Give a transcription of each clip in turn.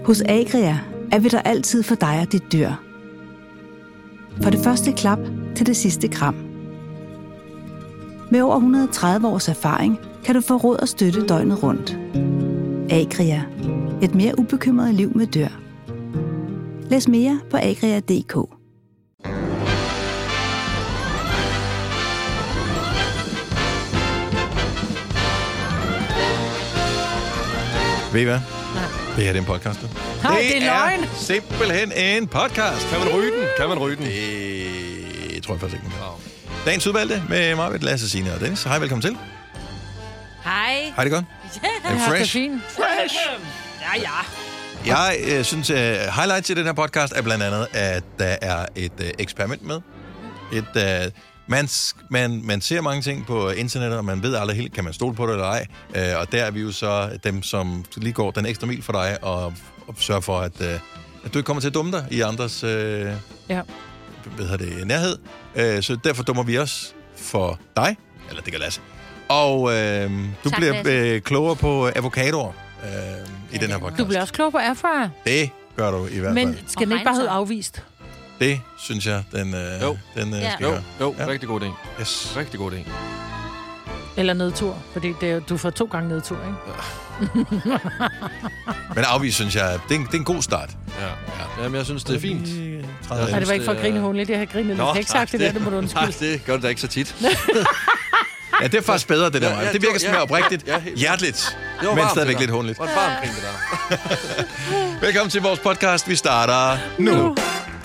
Hos Agria er vi der altid for dig og dit dyr. For det første klap til det sidste kram. Med over 130 års erfaring kan du få råd og støtte døgnet rundt. Agria. Et mere ubekymret liv med dyr. Læs mere på agria.dk. Ved I hvad? Det her er en podcast. Nej, det er løgn. Simpelthen en podcast. Kan man ryge den? Kan man ryge den? Det tror jeg faktisk ikke. Dagens udvalgte med mig, Lasse, Signe og Dennis. Hej, velkommen til. Hej. Hej, det godt? Ja, Er det fresh? Fresh. Ja. Jeg synes, highlights i den her podcast er blandt andet, at der er et eksperiment med. Man ser mange ting på internettet, og man ved aldrig helt, kan man stole på det eller ej. Og der er vi jo så dem, som lige går den ekstra mil for dig, og sørger for, at du ikke kommer til at dumme dig i andres nærhed. Så derfor dummer vi os for dig, eller det kan Lasse. Og du tak, bliver klogere på avocadoer i den her podcast. Du bliver også klogere på airfryer. Det gør du i hvert fald. Men skal den ikke bare hedde afvist? Det synes jeg, den skal gøre. Jo, rigtig god idé. Yes. Rigtig god idé. Eller nedtur, fordi du får 2 gange nedtur, ikke? Men afvis, synes jeg, det er en god start. Ja. Jamen, jeg synes, det er fint. Nej, det var ikke for at grine håndligt. Jeg har grinet lidt. Jeg har ikke sagt det må du undskylde. Nej, det gør det da ikke så tit. Ja, det er faktisk bedre, det der. Det virker sådan oprigtigt, hjerteligt, men stadigvæk lidt håndligt. Og varmt kring det der. Velkommen til vores podcast. Vi starter nu.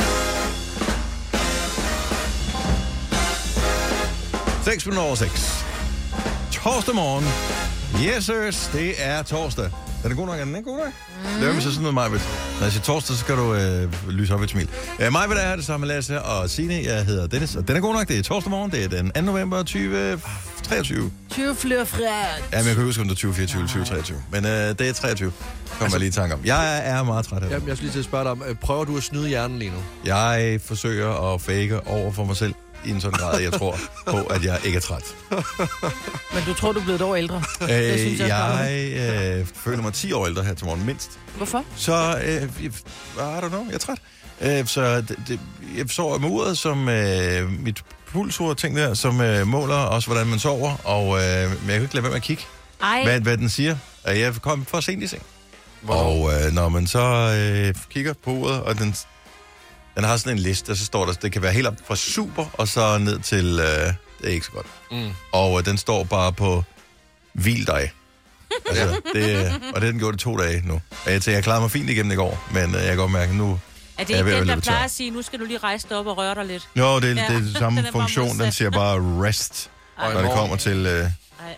6:06. Torsdag morgen. Yes, sirs. Det er torsdag. Er det god nok? Er den ikke god nok? Det er jo så sådan noget, Majbet. Når jeg siger torsdag, så skal du lyse op et smil. Majbet er her, det samme med Lasse og Signe. Jeg hedder Dennis, og den er god nok. Det er torsdag morgen. Det er den 2. november 2023. 20 flere fræt. Ja, men jeg kan huske, om det er 2024 eller 2023. Men det er 23. Kommer jeg lige i tanke om. Jeg er meget træt her. Jamen, jeg skal lige til at spørge dig om, prøver du at snyde hjernen lige nu? Jeg forsøger at fake over for mig selv i en sådan grad, at jeg tror på, at jeg ikke er træt. Men du tror, du er blevet et år ældre? Jeg føler mig 10 år ældre her til morgen, mindst. Hvorfor? Så, I don't know, jeg er træt. Så jeg sover med uret som mit pulsur, ting der, som måler også, hvordan man sover. Og, men jeg kan ikke lade være med at kigge, hvad den siger. Jeg kom for sent i seng. Og når man så kigger på uret, og den har sådan en liste, og så står der, det kan være helt op fra super, og så ned til, det er ikke så godt. Og den står bare på hvil dig. Altså, og det har den gjort i 2 dage nu. Jeg klarede mig fint igennem i går, men jeg kan godt mærke, nu er det ikke den, der plejer at sige, nu skal du lige rejse dig op og røre dig lidt? Jo, det er det samme funktion, den siger bare rest, når det kommer til...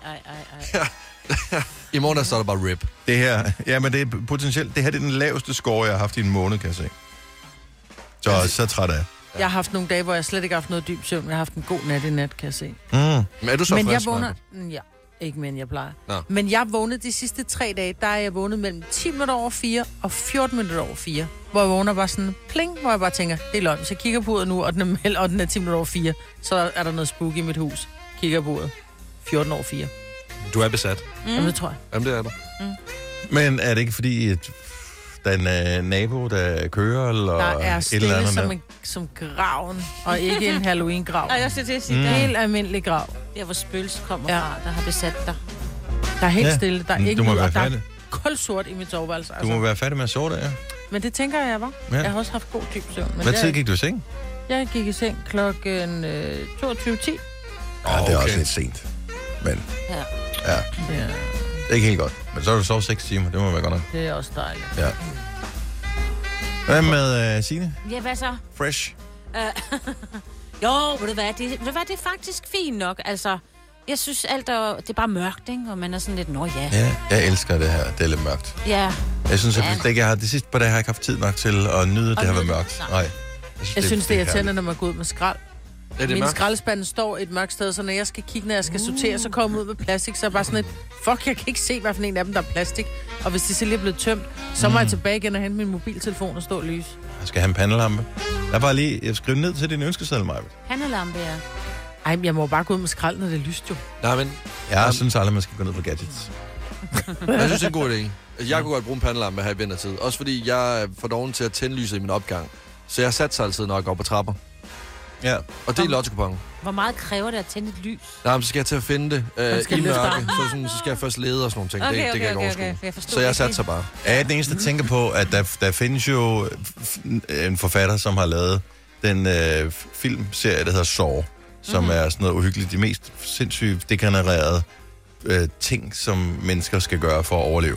I morgen der står der bare rip. Det her, ja, men det er potentielt, det her det er den laveste score, jeg har haft i en måned, kan jeg se. Så træt af. Jeg har haft nogle dage, hvor jeg slet ikke har haft noget dyb søvn. Jeg har haft en god nat i nat, kan jeg se. Men er du så frisk? Men jeg vågner... Ja, ikke mere end jeg plejer. Nå. Men jeg vågnede de sidste 3 dage, der er jeg vågnet mellem 10 minutter over 4 og 14 minutter over 4. Hvor jeg vågner bare sådan pling, hvor jeg bare tænker, det er løgn. Så jeg kigger på uret nu, og den er 10 minutter over 4. Så er der noget spooky i mit hus. Kigger på uret. 14 over 4. Du er besat. Jamen, det tror jeg. Jamen, det er du. Men er det ikke fordi, der er en nabo, der kører, eller der er et eller andet som graven, og ikke en Halloween-grav. Nej, jeg skal til at sige, en helt almindelig grav. Der, hvor spøgelset kommer fra, der har besat dig. Der er helt stille, der er ikke noget, og der er kulsort i mit soveværelse. Du må være færdig med at sove der, ja. Men det tænker jeg var. Ja. Jeg har også haft god dyb søvn. Hvad tid gik du i seng? Jeg gik i seng klokken 22:10. Det er også lidt sent. Men, ja. Det er ikke helt godt. Men så har du sovet 6 timer, det må være godt nok. Det er også dejligt. Ja. Hvad med Signe? Ja, hvad så? Fresh? Jo, ved du hvad, det er faktisk fint nok. Altså, jeg synes alt det er bare mørkt, ikke? Og man er sådan lidt, Ja, jeg elsker det her. Det er lidt mørkt. Ja. Jeg synes, at jeg har de sidste par dage har jeg ikke haft tid nok til at nyde, det har været mørkt. Nej. Jeg synes, det er irriterende, når man går ud med skrald. Min skraldespand står et mørkt sted, så når jeg skal kigge, når jeg skal sortere, så kommer ud med plastik, så er bare sådan et, fuck, jeg kan ikke se, hvad for en af dem, der er plastik. Og hvis de så lige er blevet tømt, så må jeg tilbage igen og hente min mobiltelefon og stå og lyse. Jeg skal have en pandelampe. Jeg skriver ned til din ønskeseddel, Maja. Pandelampe, ja. Ej, jeg må bare gå ud med skrald, når det er lyst, jo. Nej, men... Jeg synes aldrig, man skal gå ned på gadgets. Jeg synes, det er en god idé. Jeg kunne godt bruge en pandelampe her i vintertid. Også fordi jeg er for doven til at tænde lyset i min opgang. Så jeg satte sig altid, når jeg går på trapper. Ja. Og det er lottokuponen. Hvor meget kræver det at tænde et lys? Nej, men så skal jeg til at finde det i mørke. Så skal jeg først lede og sådan nogle ting. Okay, det kan jeg ikke overskue. Jeg så jeg satte sig bare. Jeg er den eneste, der tænker på, at der findes jo en forfatter, som har lavet den filmserie, der hedder Saw, som er sådan noget uhyggeligt. De mest sindssygt degenererede ting, som mennesker skal gøre for at overleve.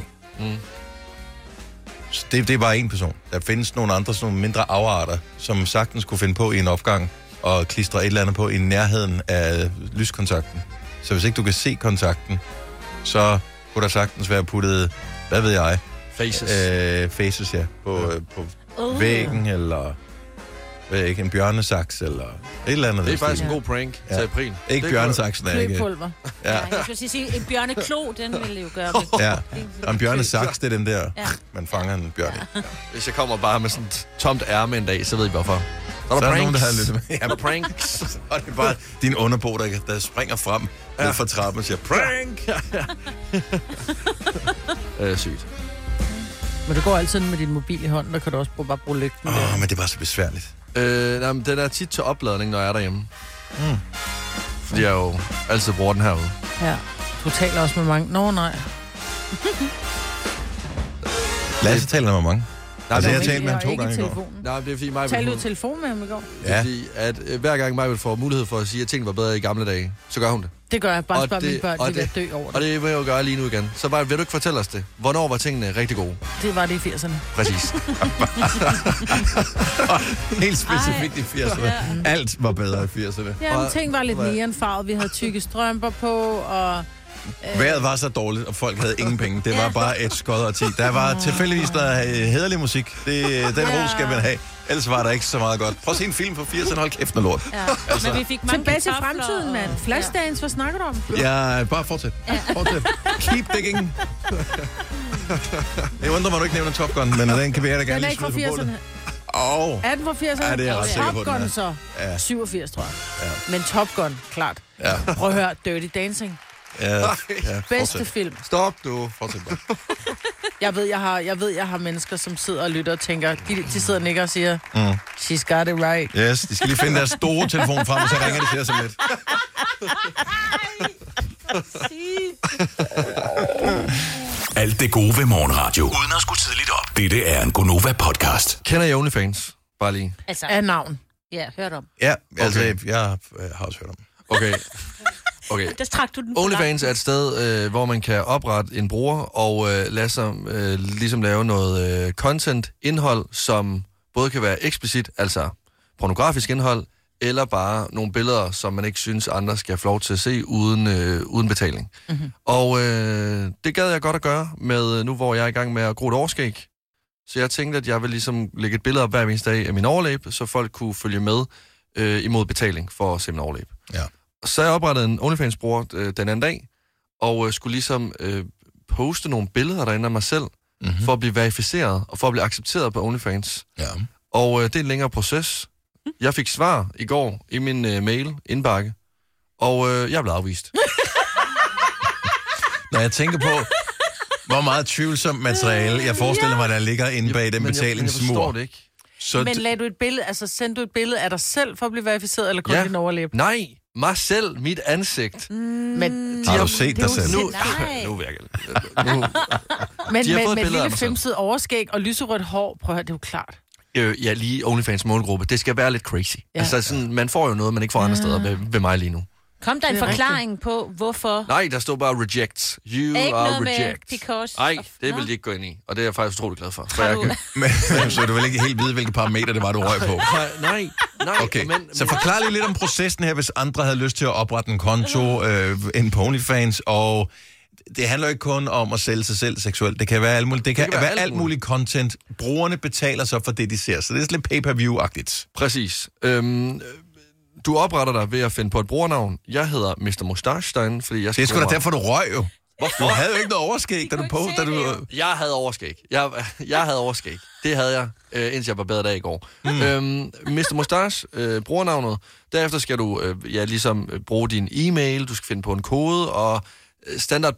Så det er bare en person. Der findes nogle andre, sådan nogle mindre afarter, som sagtens kunne finde på i en opgang og klistre et eller andet på i nærheden af lyskontakten. Så hvis ikke du kan se kontakten, så kunne der sagtens være puttet, hvad ved jeg? Faces, ja. På væggen, eller ikke, en bjørnesaks, eller et eller andet. Det er faktisk en god prank til april. Ikke bjørnesaksen, er ikke. Kløpulver. Ja. Jeg skulle sige, en bjørneklo, den ville jo gøre det. Ja, og en bjørnesaks, det er den der, man fanger en bjørn i. Hvis jeg kommer bare med sådan et tomt ærme en dag, så ved I hvorfor. Så er der nogen, der har lyttet med. Ja, pranks. Og det er bare din underbo, der springer frem ned fra trappen og siger, prank! Sygt. Men det går altid med din mobil i hånden, der kan du også bare bruge lygten. Men det er bare så besværligt. Den er tit til opladning, når jeg er derhjemme. Fordi jeg jo altid bruger den herude. Ja, du taler også med mange. Nej. Lasse taler med mange. Nej, altså, jeg har talt med ham 2 gange i går. Nej, det er fordi mig... Talte du i telefon med ham i går? Ja. Fordi at hver gang mig vil få mulighed for at sige, at tingene var bedre i gamle dage, så gør hun det. Det gør jeg. Bare spørg mine børn, de vil dø over det. Og det vil jeg jo gøre lige nu igen. Så bare, vil du ikke fortælle os det? Hvornår var tingene rigtig gode? Det var det i 80'erne. Præcis. Helt specifikt i 80'erne. Alt var bedre i 80'erne. Ja, men ting var lidt neonfarvet. Vi havde tykke strømper på, og... Vejret var så dårligt, og folk havde ingen penge. Det var bare et skod og 10. Der var tilfældigvis hæderlig musik. Den ro skal man have. Ellers var der ikke så meget godt. Prøv at se en film fra 80'erne. Hold kæft, noget lort. Ja. Altså. Men vi fik mange tilbage til fremtiden, mand. Flashdance, hvad snakker du om? Ja, bare fortsæt. Keep digging. Jeg undrer mig, du ikke nævner Top Gun, men den kan vi da gerne lige smide på bålet. Er den fra 80'erne? Ja, det er jeg ret sikker på, Top Gun så. 87, tror jeg. Men Top Gun, klart. Prøv at høre, Dirty Dancing. Ja, bedste film. Stop, du. Fortsæt bare. Jeg ved, jeg har mennesker, som sidder og lytter og tænker, de sidder og nikker og siger, she's got it right. Yes, de skal lige finde deres store telefon frem, og så ringer de til os om lidt. Alt det gode ved morgenradio, uden at skulle tidligt op. Dette er en Gonova-podcast. Kender I OnlyFans? Bare lige. Altså, af navn. Ja, hørt om. Ja, altså, jeg har også hørt om. Okay. Der trak du den. OnlyFans er et sted, hvor man kan oprette en bruger og lade sig ligesom lave noget content, indhold, som både kan være eksplicit, altså pornografisk indhold, eller bare nogle billeder, som man ikke synes, andre skal få lov til at se uden betaling. Mm-hmm. Og det gad jeg godt at gøre, med nu hvor jeg er i gang med at gro et overskæg. Så jeg tænkte, at jeg vil ligesom lægge et billede op hver eneste dag af min overlæb, så folk kunne følge med imod betaling for at se min overlæb. Ja. Så jeg oprettede en OnlyFans-bruger den anden dag, og skulle ligesom poste nogle billeder derinde af mig selv, for at blive verificeret, og for at blive accepteret på OnlyFans. Ja. Og det er en længere proces. Jeg fik svar i går i min mail indbakke, og jeg blev afvist. Når jeg tænker på, hvor meget tvivlsomt materiale, jeg forestiller mig, der ligger inde bag den betalingsmur. Jeg forstår det ikke. Men lagde du et billede, altså sendte du et billede af dig selv for at blive verificeret, eller kun din overlæb? Nej, mig selv, mit ansigt. Men har du set dig selv? Nu vil jeg gerne. Men et lille 5-sidet overskæg og lyserødt hår, prøv at høre, det er jo klart. Ja, lige OnlyFans målgruppe. Det skal være lidt crazy. Ja. Altså sådan, man får jo noget, man ikke får andre steder ved mig lige nu. Kom der en forklaring på, hvorfor? Nej, der stod bare reject. You are reject. Nej, det vil de ikke gå ind i. Og det er jeg faktisk utrolig glad for. Så du vil ikke helt vide, hvilke parametre det var, du røg på? Nej. Okay, så forklar lige lidt om processen her, hvis andre havde lyst til at oprette en konto en på OnlyFans, og det handler jo ikke kun om at sælge sig selv seksuelt. Det kan være alt muligt. Det kan være alt muligt content. Brugerne betaler så for det, de ser. Så det er lidt pay-per-view-agtigt. Præcis. Du opretter dig ved at finde på et brugernavn. Jeg hedder Mr. Mustache, fordi jeg... Det er sgu da derfor, du røg jo. Hvorfor? Du havde jo ikke noget overskæg, da du postede. Jeg havde overskæg. Jeg havde overskæg. Det havde jeg, indtil jeg barberede af i går. Mr. Mustache, brugernavnet. Derefter skal du ligesom bruge din e-mail. Du skal finde på en kode, og standard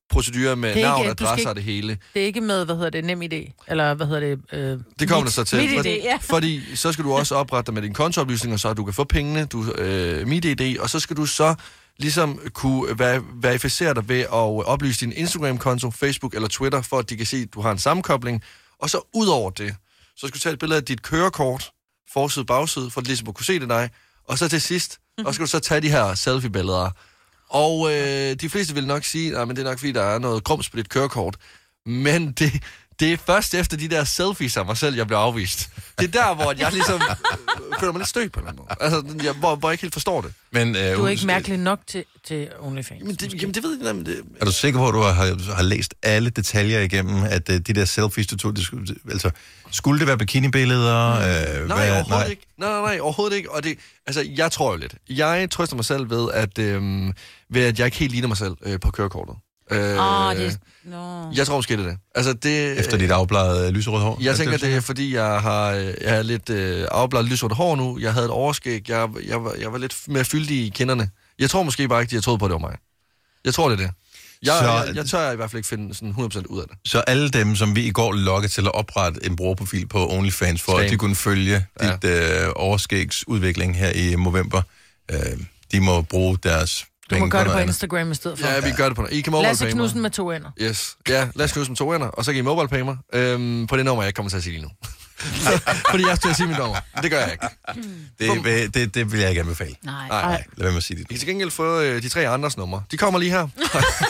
procedurer med navn, adresse og det hele. Det er ikke med, NemID? Eller det kommer der så til. MitID, ja. Fordi så skal du også oprette dig med dine kontooplysninger, så du kan få pengene, MitID, og så skal du så ligesom kunne verificere dig ved at oplyse din Instagram-konto, Facebook eller Twitter, for at de kan se, at du har en sammenkobling. Og så ud over det, så skal du tage et billede af dit kørekort, forside, bagside, for at ligesom at kunne se det dig. Og så til sidst, og skal du så tage de her selfie-billeder. Og de fleste vil nok sige, at det er nok fordi, der er noget grums på dit kørekort. Men det er først efter de der selfies af mig selv, jeg bliver afvist. Det er der, hvor jeg ligesom føler mig lidt stødt på en eller anden måde. Altså, hvor jeg ikke helt forstår det. Men, du er ikke mærkelig nok til OnlyFans. Jamen, det ved jeg ikke. Er du sikker på, at du har læst alle detaljer igennem, at de der selfies, du tog, altså, skulle det være bikinibilleder? Nej, overhovedet ikke. Nej, overhovedet ikke. Og det, altså, jeg tror jo lidt. Jeg trøster mig selv ved, at jeg ikke helt ligner mig selv på kørekortet. Jeg tror måske, det er det. Altså, det efter dit afbladet lyserødt hår? Jeg tænker, det er, fordi jeg har lidt afbladet lyserødt hår nu. Jeg havde et overskæg. Jeg var lidt mere fyldig i kinderne. Jeg tror måske bare ikke, de har troet på, at det var mig. Jeg tror, det er det. Jeg tør i hvert fald ikke finde sådan 100% ud af det. Så alle dem, som vi i går lokkede til at oprette en brugerprofil på OnlyFans, for at de kunne følge dit overskægsudvikling her i november, de må bruge deres... Du må gøre det på Instagram i stedet for. Ja, vi gør det på... I kan MobilePay mig. Lasse Knudsen med 2 ender. Yes. Ja, Lasse Knudsen med 2 ender, og så kan I MobilePay mig på det nummer, jeg ikke kommer til at sige lige nu. Fordi jeg skal sige mit nummer. Det gør jeg ikke. Det vil jeg ikke anbefale. Nej. Lad være med at sige det. I kan til gengæld få de 3 andres numre. De kommer lige her.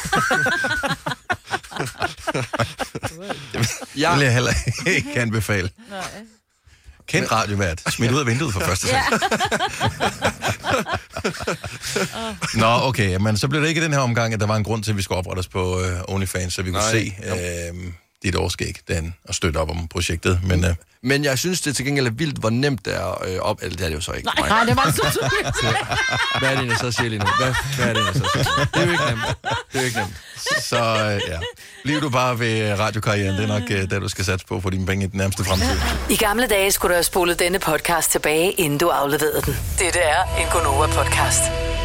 Det vil jeg heller ikke anbefale. Nej. Kendt radiovært. Smidt ud af vinduet for første gang. Nå, okay. Men så blev det ikke i den her omgang, at der var en grund til, at vi skulle oprette os på OnlyFans, så vi kunne se dit overskæg og støtte op om projektet. Men jeg synes, det til gengæld er vildt, hvor nemt det er op... Eller det er det jo så ikke. Nej, det var så Hvad er det, jeg så siger lige nu? Hvad er det, jeg så siger? Det er jo ikke nemt. Så ja, bliv du bare ved radiokarrieren. Det er nok det, du skal satse på for dine penge i den nærmeste fremtid. I gamle dage skulle du have spolet denne podcast tilbage, inden du afleverede den. Dette er en Gonova-podcast.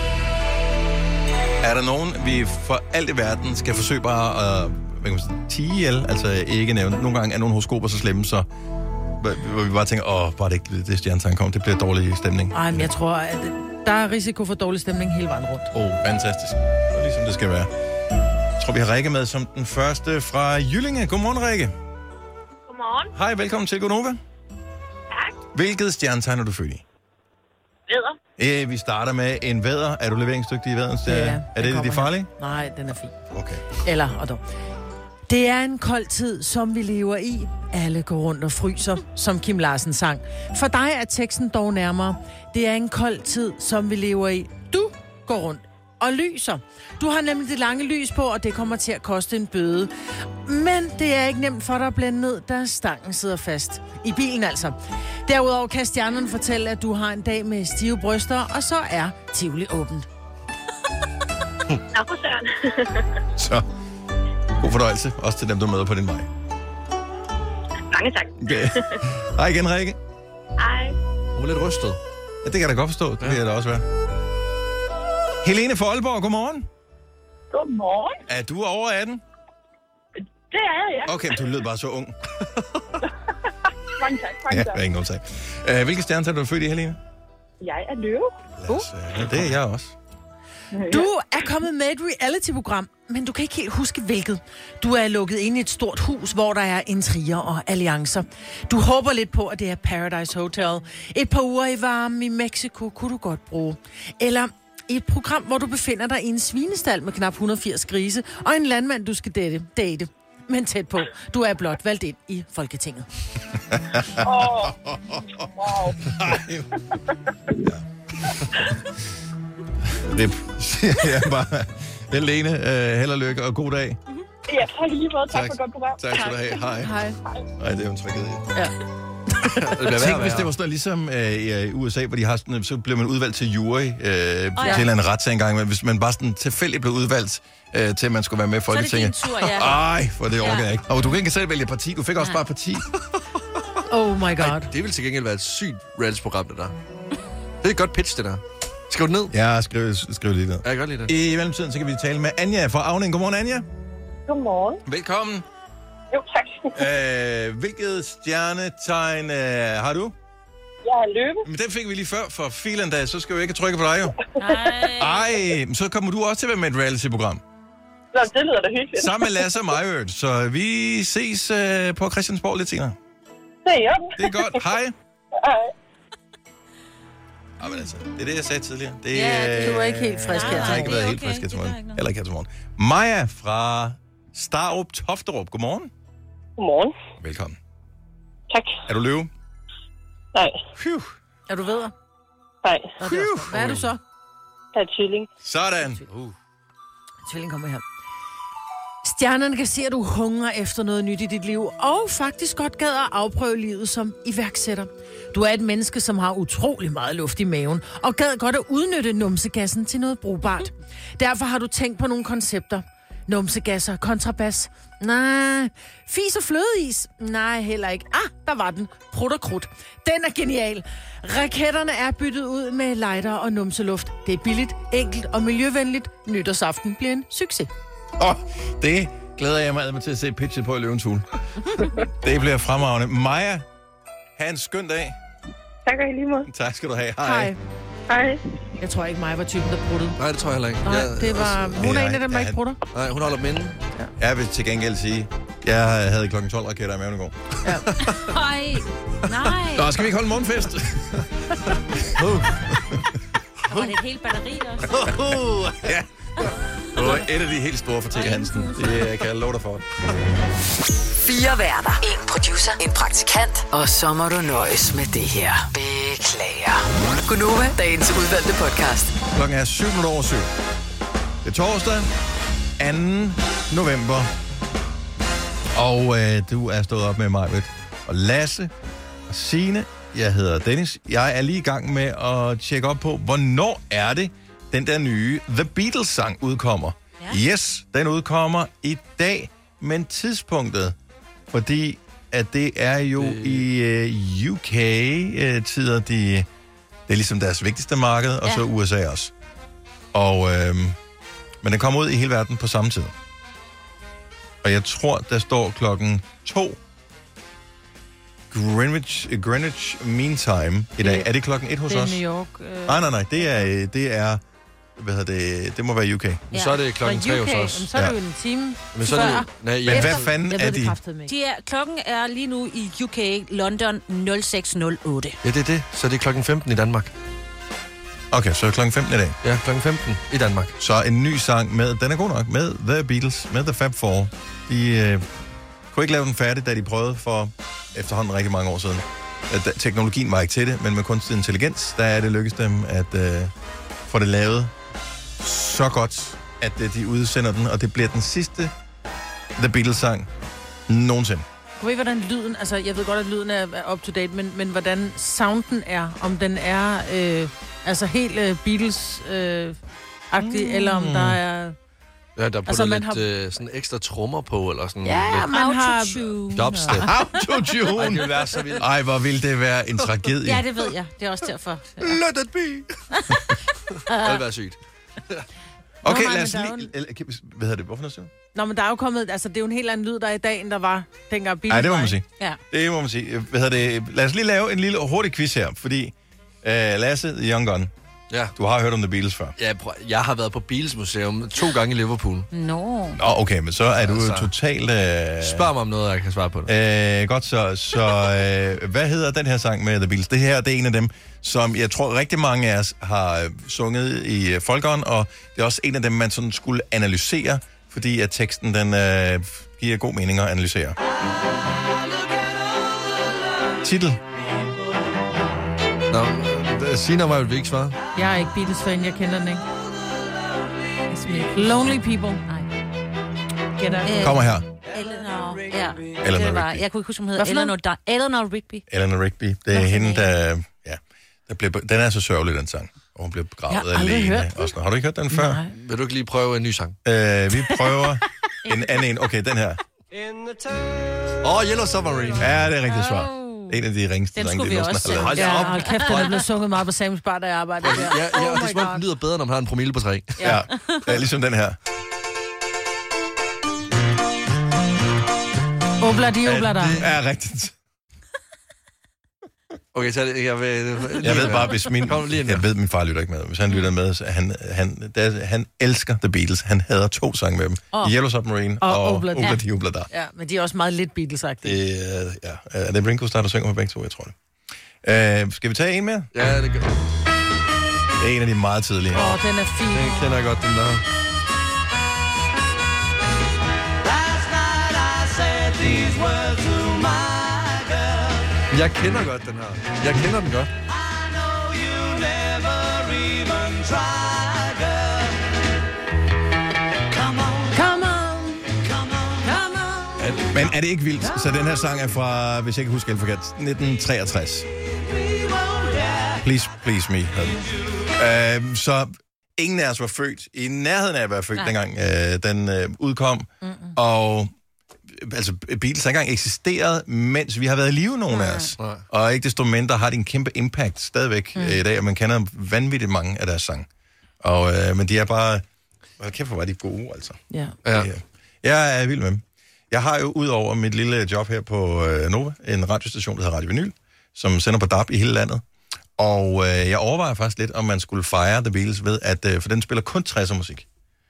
Er der nogen, vi for alt i verden skal forsøge bare at tie ihjel? Altså ikke nævne. Nogle gange er nogle horoskoper så slemme, så hvor vi bare tænker, bare det ikke det stjernetegn kom, det bliver dårlig stemning. Nej, men jeg tror, at der er risiko for dårlig stemning hele vejen rundt. Fantastisk. Ligesom det skal være. Jeg tror, vi har Rikke med som den første fra Jyllinge. Godmorgen, Rikke. Godmorgen. Hej, velkommen til Gonova. Tak. Hvilket stjernetegn er du født i? Vædder. Vi starter med en vædder. Er du leveringsdygtig i vædderen? Ja, er det de farlige? Nej, den er fin. Okay. Eller, og dog. Det er en kold tid, som vi lever i. Alle går rundt og fryser, som Kim Larsen sang. For dig er teksten dog nærmere. Det er en kold tid, som vi lever i. Du går rundt og lyser. Du har nemlig det lange lys på, og det kommer til at koste en bøde. Men det er ikke nemt for dig at blænde ned, da stangen sidder fast. I bilen altså. Derudover kan stjernerne fortælle, at du har en dag med stive bryster, og så er Tivoli åbent. Nå, for søren. Så god fornøjelse, også til dem, du møder på din vej. Mange tak. Okay. Hej igen, Rikke. Hej. Hun er lidt rystet. Ja, det kan jeg da godt forstå. Det vil jeg da også være. Helene fra Aalborg, godmorgen. Godmorgen. Er du over 18? Det er jeg, ja. Okay, du lød bare så ung. Mange tak. Ja, ingen årsag. Hvilke stjernetegn er du født i, Helene? Jeg er løve. Det er jeg også. Du er kommet med et reality-program, men du kan ikke helt huske hvilket. Du er lukket inde i et stort hus, hvor der er intriger og alliancer. Du håber lidt på, at det er Paradise Hotel. Et par uger i varme i Mexico kunne du godt bruge. Eller i et program, hvor du befinder dig i en svinestald med knap 180 grise, og en landmand, du skal date. Men tæt på, du er blot valgt ind i Folketinget. Wow. Rip, siger jeg bare. Helene, held og lykke og god dag. Ja, tak lige måde. Tak for godt program. Tak skal du have. Hej. Nej, det er jo en tragedie. Ja. Tænk, hvis det var sådan ligesom i USA, hvor de har sådan, så bliver man udvalgt til jury til en retssag engang, men hvis man bare sådan tilfældigt blev udvalgt til, at man skulle være med i Folketinget. Så er det din tur, ja. Ej, for det orker jeg ikke. Og du kan ikke selv vælge parti, du fik også bare parti. Oh my god. Ej, det vil til gengæld være et sygt reality-program, det der. Det er et godt pitch, det der. Skriv det ned. Ja, skriv det lige ned. Ja, jeg kan godt lide det. I mellemtiden, så kan vi tale med Anja fra Avning. Godmorgen, Anja. Godmorgen. Velkommen. Jo, tak. Hvilket stjernetegn har du? Jeg er løbe. Men den fik vi lige før for filen da, så skal vi ikke trykke på dig jo. Nej. Så kommer du også til at være med et reality-program. Nå, det lyder da hyggeligt. Sammen med Lasse og mig, så vi ses på Christiansborg lidt senere. Det er jo. Det er godt. Hej. Hej. Men altså, det er det, jeg sagde tidligere. Det, Du er ikke helt frisk her. Jeg har ikke været helt frisk her til morgen. Heller ikke her til morgen. Maja fra Starup Tofterup. Godmorgen. Godmorgen. Velkommen. Tak. Er du løve? Nej. Phew. Er du vedder? Nej. Hvad er du så? Jeg er tvilling. Sådan. Tvilling kommer her. Stjernerne kan se, at du hungrer efter noget nyt i dit liv, og faktisk godt gad at afprøve livet som iværksætter. Du er et menneske, som har utrolig meget luft i maven, og gad godt at udnytte numsegassen til noget brugbart. Derfor har du tænkt på nogle koncepter. Numsegasser, kontrabas. Nej. Fis og flødeis. Nej, heller ikke. Der var den. Prut og krudt. Den er genial. Raketterne er byttet ud med lighter og numseluft. Det er billigt, enkelt og miljøvenligt. Nytårsaften bliver en succes. Det glæder jeg mig til at se pitchet på i Løvens Hule. Det bliver fremragende. Maja, have en skøn dag. Tak og i lige måde. Tak skal du have. Hej. Hej. Jeg tror ikke, mig var typen, der pruttede. Nej, det tror jeg heller ikke. Nej, det var... Hun er en af dem, der ikke prutter. Nej, hun holder minde. Jeg vil til gengæld sige, jeg havde klokken 12 raketter i maven i går. Ja. Nej. Nå, skal vi ikke holde mundfest? Var det et helt batteri også? Ja. Det var et af de helt store for T. Hansen. Det kan jeg love dig for. 4 værter. 1 producer. En praktikant. Og så må du nøjes med det her. Beklager. Gunova, dagens udvalgte podcast. Klokken er 7:07. Det er torsdag, 2. november. Og du er stået op med mig, og Lasse og Signe. Jeg hedder Dennis. Jeg er lige i gang med at tjekke op på, hvornår er det, den der nye The Beatles-sang udkommer. Ja. Yes, den udkommer i dag, men tidspunktet, fordi at det er jo i UK-tider, det er ligesom deres vigtigste marked, og så USA også. Og, men den kommer ud i hele verden på samme tid. Og jeg tror, der står klokken 2 Greenwich Mean Time i dag. Er det klokken 1 hos os? Det er New York. Nej. Det er hvad hedder det? Det må være UK. Ja. Så er det klokken 3 hos os. Så er det jo en time Men så er det jo... Men hvad fanden er de? Klokken er lige nu i UK, London 06:08. Ja, det er det. Så det er klokken 15 i Danmark. Okay, så er klokken 15 i dag. Ja, klokken 15 i Danmark. Så en ny sang med, den er god nok, med The Beatles, med The Fab Four. De kunne ikke lave den færdig, da de prøvede for efterhånden rigtig mange år siden. Teknologien var ikke til det, men med kunstig intelligens, der er det lykkedes dem at få det lavet så godt, at de udsender den, og det bliver den sidste The Beatles-sang nogensinde. Du ved, hvordan lyden, altså jeg ved godt, at lyden er up-to-date, men hvordan sounden er, om den er altså helt Beatles-agtig, eller om der er... Ja, der er altså, puttet lidt sådan ekstra trommer på, eller sådan ja, lidt... man har... Dubstep. Autotune! Ej, det vil være så vildt. Ej, hvor ville det være en tragedie. Ja, det ved jeg. Det er også derfor. Ja. Let it be! Det vil være sygt. Okay, Nå, lad os men lige... Hvad hedder det? Hvorfor noget? Nå, men der er jo kommet... Altså, det er jo en helt anden lyd, der er i dag, end der var dengang Beatles. Nej, det må man sige. Ja. Det må man sige. Hvad hedder det? Lad os lige lave en lille hurtig quiz her, fordi Lasse, The Young Gun, Ja. du har hørt om The Beatles før. Ja, jeg har været på Beatles Museum 2 gange i Liverpool. Nå. Nå, okay, men så er du Altså, totalt... Spørg mig om noget, jeg kan svare på det. Godt så hvad hedder den her sang med The Beatles? Det her, det er en af dem, som jeg tror rigtig mange af os har sunget i folkeånd, og det er også en af dem, man sådan skulle analysere, fordi at teksten, den giver god mening at analysere. Titel? Nå, Signe mig, vil vi ikke svare. Jeg er ikke Beatles-fan, jeg kender den ikke. Lonely People. Nej. Gætter. Kommer her. Eleanor. Ja. Eleanor Det var, Rigby. jeg kunne ikke huske, hun hedder Eleanor Rigby. Eleanor Rigby. Det er hende, der bliver... Den er så sørgelig, den sang. Og hun bliver begravet Jeg har aldrig alene. hørt den. Har du ikke hørt den før? Nej. Vil du ikke lige prøve en ny sang? Vi prøver en anden en. Okay, den her. Yellow Submarine. Ja, det er rigtigt svar. En af de ringste Den sange, skulle vi nogensinde også har lavet. Ja, hold kæft, den er blevet sunget meget på Samus Bar, da jeg arbejdede der. Ja, og det er som om, den lyder bedre, når man har en promille på 3. Ja, ligesom den her. Obladi, oblada. Det er rigtigt. Okay, så jeg ved bare, hvis min far lytter ikke med. Hvis han lytter med, så han elsker The Beatles. Han hader 2 sange med dem. Yellow Submarine og Obladi Oblada. Ja, men de er også meget lidt Beatles-agtige. Er det Ringo Starr, der synger med begge 2, jeg tror det. Skal vi tage en mere? Ja, det gør. Det er en af de meget tidlige. Den er fin. Den kender jeg godt, den der. Jeg kender godt den her. Jeg kender den godt. Men er det ikke vildt? Så den her sang er fra, hvis jeg ikke husker helt forkert, 1963. Please, please me. Så ingen af os var født i nærheden af at være født, dengang den udkom. Og altså, Beatles har engang eksisteret, mens vi har været i live, nogle af os. Og ikke desto mindre har det en kæmpe impact stadigvæk i dag, og man kender vanvittigt mange af deres sange. Men de er bare... Kæft, hvor var de gode, altså. Ja. Jeg er vild med dem. Jeg har jo ud over mit lille job her på Nova, en radiostation, der hedder Radio Vinyl, som sender på DAB i hele landet. Og jeg overvejer faktisk lidt, om man skulle fejre The Beatles ved, at for den spiller kun 60'er musik.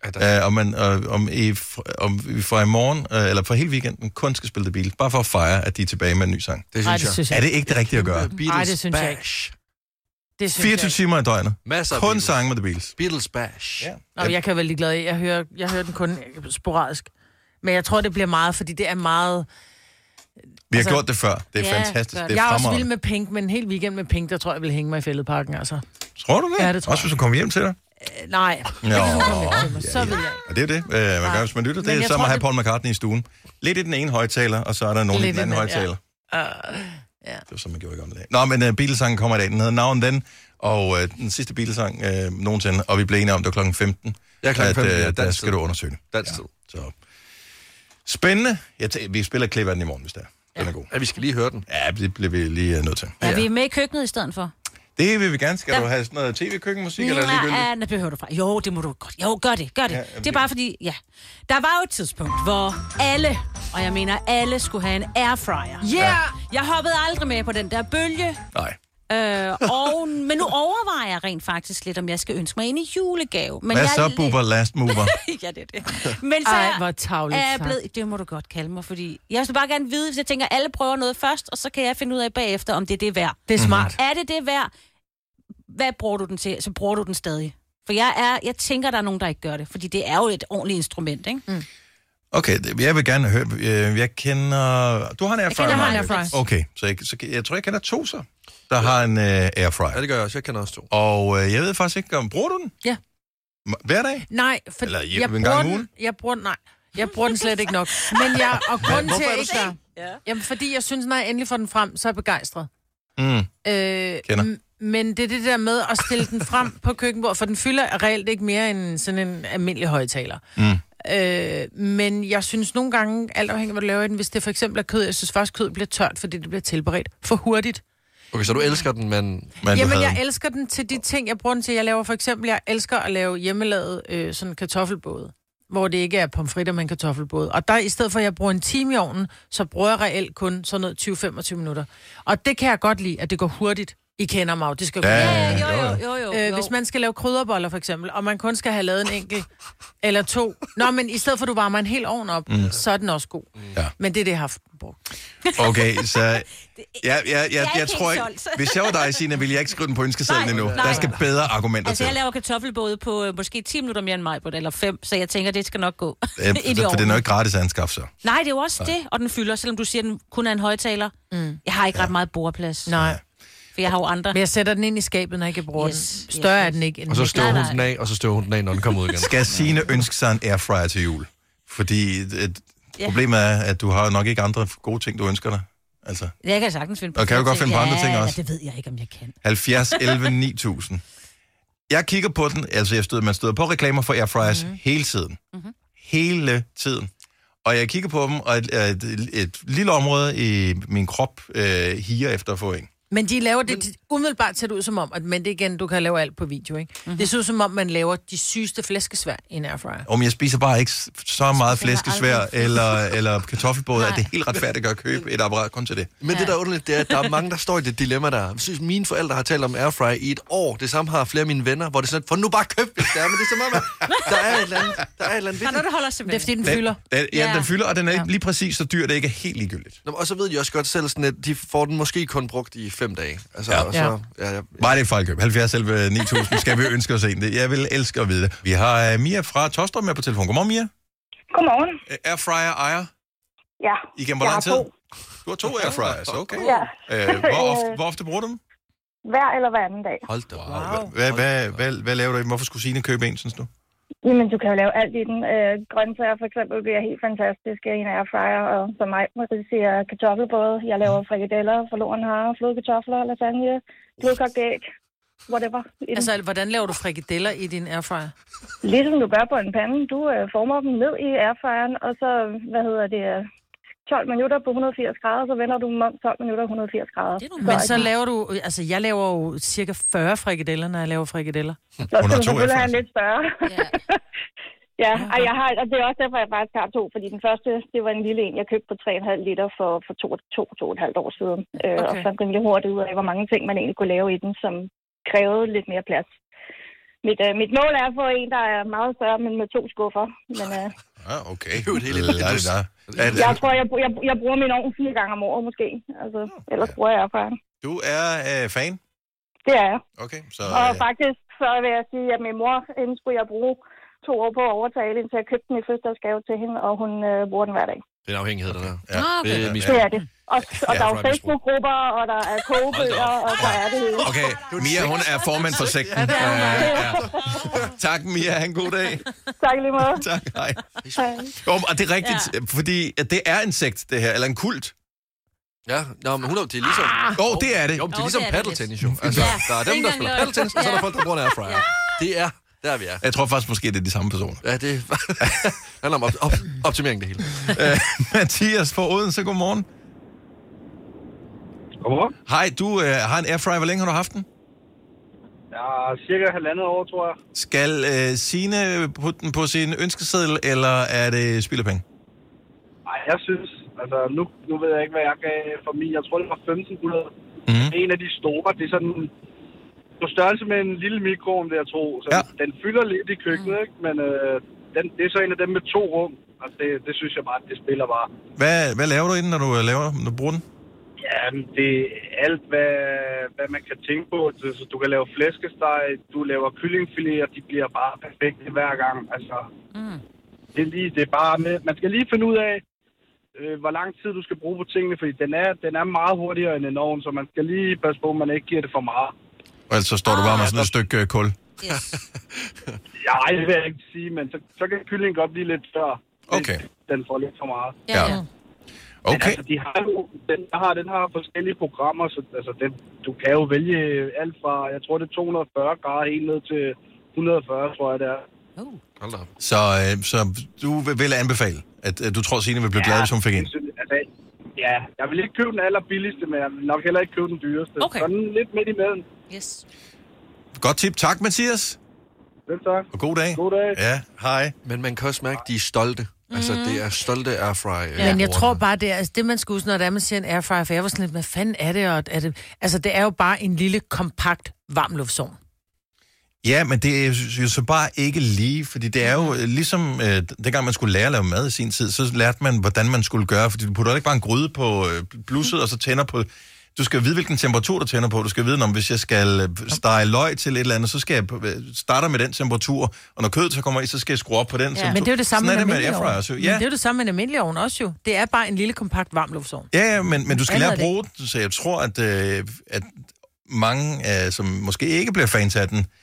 Om vi fra i morgen, eller for hele weekenden, kun skal spille The Beatles, bare for at fejre, at de er tilbage med en ny sang. Det synes jeg. Er det ikke det rigtige at gøre? Nej, det synes jeg ikke. 24 timer i døgnet. Masser af kun Beatles. sange med The Beatles. Beatles Bash. Ja. Jeg kan være ligeglad. Jeg hører den kun sporadisk. Men jeg tror, det bliver meget, fordi det er meget... Vi har gjort det før. Det er fantastisk. Det er jeg er også vild med Pink, men en hel weekend med Pink, der tror jeg vil hænge mig i Fælledparken, altså. Tror du det? Ja, det tror også hvis hun kommer hjem til dig? Nej. Så vil jeg. Og det er det, man gør, hvis man lytter. Det er som at have Paul McCartney i stuen. Lidt i den ene højtaler, og så er der nogen i den anden højtaler. Det var som man gjorde i gamle dage. Nå, men Beatles-sangen kommer i dag. Den hedder Now and Then, og den sidste Beatles-sang nogensinde, og vi blev enige om, det var klokken 15. Ja, klokken 15, der skal du undersøge. Dansk tid. Så. Spændende. Vi spiller et klip af den i morgen, hvis det er. Den er god. Ja, vi skal lige høre den. Ja, det bliver vi lige nødt til. Er vi med i køkkenet i stedet for? Det vil vi gerne. Skal du have sådan noget tv-køkkenmusik, eller ligegyldigt? Ja, det behøver du fra. Jo, det må du godt. Jo, gør det. Ja, det er bare fordi, der var jo et tidspunkt, hvor alle, og jeg mener alle, skulle have en airfryer. Jeg hoppede aldrig med på den der bølge. Nej. Men nu overvejer jeg rent faktisk lidt, om jeg skal ønske mig en i julegave. Men hvad så, Bubber Last Mover? Ja, det er det. Men så hvor tavligt det må du godt kalde mig, fordi jeg vil bare gerne vide, hvis jeg tænker, alle prøver noget først, og så kan jeg finde ud af bagefter, om det er værd. Det er smart. Er det værd? Hvad bruger du den til? Så bruger du den stadig. For jeg tænker, der er nogen, der ikke gør det, fordi det er jo et ordentligt instrument, ikke? Okay, jeg vil gerne høre, jeg kender... Du har en airfryer? Jeg har en airfryer. Okay, så jeg tror, jeg kender 2 så, der har en airfryer. Ja, det gør jeg også. Jeg kender også 2. Og jeg ved faktisk ikke, om bruger du den? Ja. Hver dag? Nej, for eller en gang om ugen? Jeg bruger den slet ikke nok. Men grunden til, at ikke gør... Jamen, fordi jeg synes, når jeg endelig får den frem, så er jeg begejstret. Kender. Men det er det der med at stille den frem på køkkenbordet, for den fylder reelt ikke mere end sådan en almindelig højtaler. Men jeg synes nogle gange, alt afhængig af hvad du laver i den, hvis det for eksempel er kød, jeg synes faktisk, kød bliver tørt, fordi det bliver tilberedt for hurtigt. Okay, så du elsker den, men jamen, jeg elsker den til de ting, jeg bruger den til. Jeg laver for eksempel, jeg elsker at lave hjemmelavet sådan kartoffelbåde, hvor det ikke er pomfritter, men kartoffelbåde. Og der i stedet for, at jeg bruger en time i ovnen, så bruger jeg reelt kun sådan noget 20-25 minutter. Og det kan jeg godt lide, at det går hurtigt. I kender mig, det skal gå. Jo. Hvis man skal lave krydderboller for eksempel, og man kun skal have lavet en enkelt eller 2. Nå, men i stedet for, at du varmer en hel ovn op, så er den også god. Ja. Men det er det, jeg har brugt. Okay, så jeg tror ikke... Hvis jeg var dig, Signe, ville jeg ikke skrive den på ønskesedlen endnu. Der skal bedre argumenter til. Jeg laver kartoffelbåde på måske 10 minutter mere end mig, eller 5, så jeg tænker, det skal nok gå. For det er nok ikke gratis anskaffe, så. Nej, det er jo også det, og den fylder, selvom du siger, at den kun er en højtaler. Jeg har ikke ret meget bordplads. Nej. For jeg har jo andre. Men jeg sætter den ind i skabet, når jeg ikke bruger den. Større er den ikke. Og så støver hun den af, og så støver hun den af, når den kommer ud igen. Skal Signe ønske sig en airfryer til jul? Fordi problemet er, at du har nok ikke andre gode ting, du ønsker dig. Altså. Jeg kan sagtens finde på og kan du godt finde på andre ting også? Ja, det ved jeg ikke, om jeg kan. 70, 11, 9000. Jeg kigger på den, altså man støder på reklamer for airfryers hele tiden. Hele tiden. Og jeg kigger på dem, og et lille område i min krop higer efter at få en. Men de laver det umiddelbart ser det ud som om, at, men det igen, du kan lave alt på video, ikke? Mm-hmm. Det ser ud som om, man laver de sygeste flæskesvær i en airfryer. Om jeg spiser bare ikke så meget flæskesvær eller kartoffelbåde, at det er helt retfærdigt at købe et apparat kun til det. Men det der er underligt, det er, at der er mange, der står i det dilemma der. Jeg synes, mine forældre har talt om airfryer i et år. Det samme har flere af mine venner, hvor det er sådan, for nu bare køb det der. Men det er som om, at der er et eller andet Der er noget, der holder sig det er fordi, den fylder. Den fylder, og den er lige præcis så dyr, det ikke er helt ligegyldigt. Og så ved de også godt selv, sådan, at de får den måske kun brugt i 5 dage. Altså, Bare det er fejlkøb. 70 selv 9000 skal vi ønske os en. Jeg vil elske at vide det. Vi har Mia fra Tostrup med på telefon. Godmorgen, Mia. Godmorgen. Airfryer ejer? Ja. Igen, hvor lang tid? Du har 2 airfryers, okay. Ja. Hvor ofte bruger du dem? Hver eller hver anden dag. Hold da. Wow. Hvad laver du i den? Hvorfor skulle Signe købe en, synes du? Jamen, du kan jo lave alt i den. Grøntsager for eksempel bliver helt fantastiske i en airfryer, og for mig må det sige kartoffelbåde. Jeg laver frikadeller, forloren har, flødekartofler, lasagne, blødkogt æg, whatever. Altså, hvordan laver du frikadeller i din airfryer? Ligesom du gør på en pande. Du former dem ned i airfryeren, og så, 12 minutter på 180 grader, så vender du dem om 12 minutter på 180 grader. Men så laver du, altså jeg laver jo cirka 40 frikadeller, når jeg laver frikadeller. Så skal du selvfølgelig have en lidt større. Ja, og det er også derfor, jeg faktisk har 2, fordi den første, det var en lille en, jeg købte på 3,5 liter for 2,5 år siden. Og fandt rimelig hurtigt ud af, hvor mange ting man egentlig kunne lave i den, som krævede lidt mere plads. Mit mål er at få en, der er meget større, men med 2 skuffer. Men, okay. Jeg tror, jeg bruger min ovn 4 gange om året, måske. Altså, ellers bruger jeg airfryeren. Du er fan? Det er jeg. Okay, så... Og faktisk, så vil jeg sige, at min mor, inden skulle jeg bruge 2 år på at overtale, indtil jeg købte den i fødselsdagsgave til hende, og hun bruger den hver dag. Det er en afhængighed, der der. Ja. Okay. Det er det. Og der er jo Facebook-grupper, og der er kogebøger, og der er det hele. Okay, Mia, hun er formand for sekten. Tak, Mia. Ha' en god dag. Tak lige måde. Tak, hej. Og det er rigtigt, fordi det er en sekt, det her, eller en kult. Ja, men det er ligesom... det er det. Jo, det er ligesom paddeltennis, jo. Altså, der er dem, der spiller paddeltennis, og så er der folk, der bruger en airfryer. Det er... Der vi er. Jeg tror faktisk måske, det er de samme personer. Ja, det handler om optimering, det hele. Mathias fra Odense, godmorgen. Godmorgen. Hej, du har en airfryer. Hvor længe har du haft den? Ja, cirka 1,5 år, tror jeg. Skal Signe putte den på sin ønskeseddel, eller er det spildepenge? Nej, jeg synes, altså nu ved jeg ikke, hvad jeg gav for min. Jeg tror, det var 1.500. En af de store, det er sådan... på størrelse med en lille mikroovn, vil jeg tro. Så den fylder lidt i køkkenet, ikke? Men det er så en af dem med 2 rum. Altså, det synes jeg bare, det spiller bare. Hvad laver du inden, når du bruger den? Ja, det er alt, hvad man kan tænke på. Så du kan lave flæskesteg, du laver kyllingfiléer, de bliver bare perfekte hver gang. Altså, det er bare med. Man skal lige finde ud af, hvor lang tid du skal bruge på tingene, fordi den er meget hurtigere end en ovn, så man skal lige passe på, at man ikke giver det for meget. Og så står du bare med sådan et stykke kul. Yes. Ja, det vil jeg ikke sige, men så kan kyllingen godt blive lidt større. Okay. Den får lidt for meget. Ja. Okay. Men altså, den har forskellige programmer, så altså, du kan jo vælge alt fra, jeg tror det er 240 grader helt ned til 140, tror jeg det er. Hold op. Så du vil anbefale, at du tror, Signe vil blive glad, hvis hun fik en? Ja, jeg vil ikke købe den allerbilligste, men jeg vil nok heller ikke købe den dyreste. Okay. Sådan lidt midt imellem. Yes. Godt tip. Tak, Mathias. Vel tak. Og god dag. God dag. Ja, hej. Men man kan også mærke, at de er stolte. Altså, det er stolte airfryer. Men jeg tror bare, det er altså, det, man skal huske, når det er, man siger en airfryer, for jeg var sådan lidt, hvad fanden er det? Og er det? Altså, det er jo bare en lille, kompakt varmluftsovn. Ja, men det er jo så bare ikke lige, fordi det er jo ligesom, dengang man skulle lære at lave mad i sin tid, så lærte man, hvordan man skulle gøre, fordi du putter ikke bare en gryde på blusset, og så tænder på... Du skal vide, hvilken temperatur du tænder på. Du skal vide, om hvis jeg skal stege løg til et eller andet, så skal jeg starte med den temperatur, og når kødet så kommer i, så skal jeg skrue op på den temperatur. Men det er jo det samme med en almindelig ovn. Ja. Det er jo det samme med en almindelig ovn også jo. Det er bare en lille, kompakt varmluftsovn. Ja, men du skal lære at bruge den, så jeg tror, at mange, som måske ikke bliver fans af den,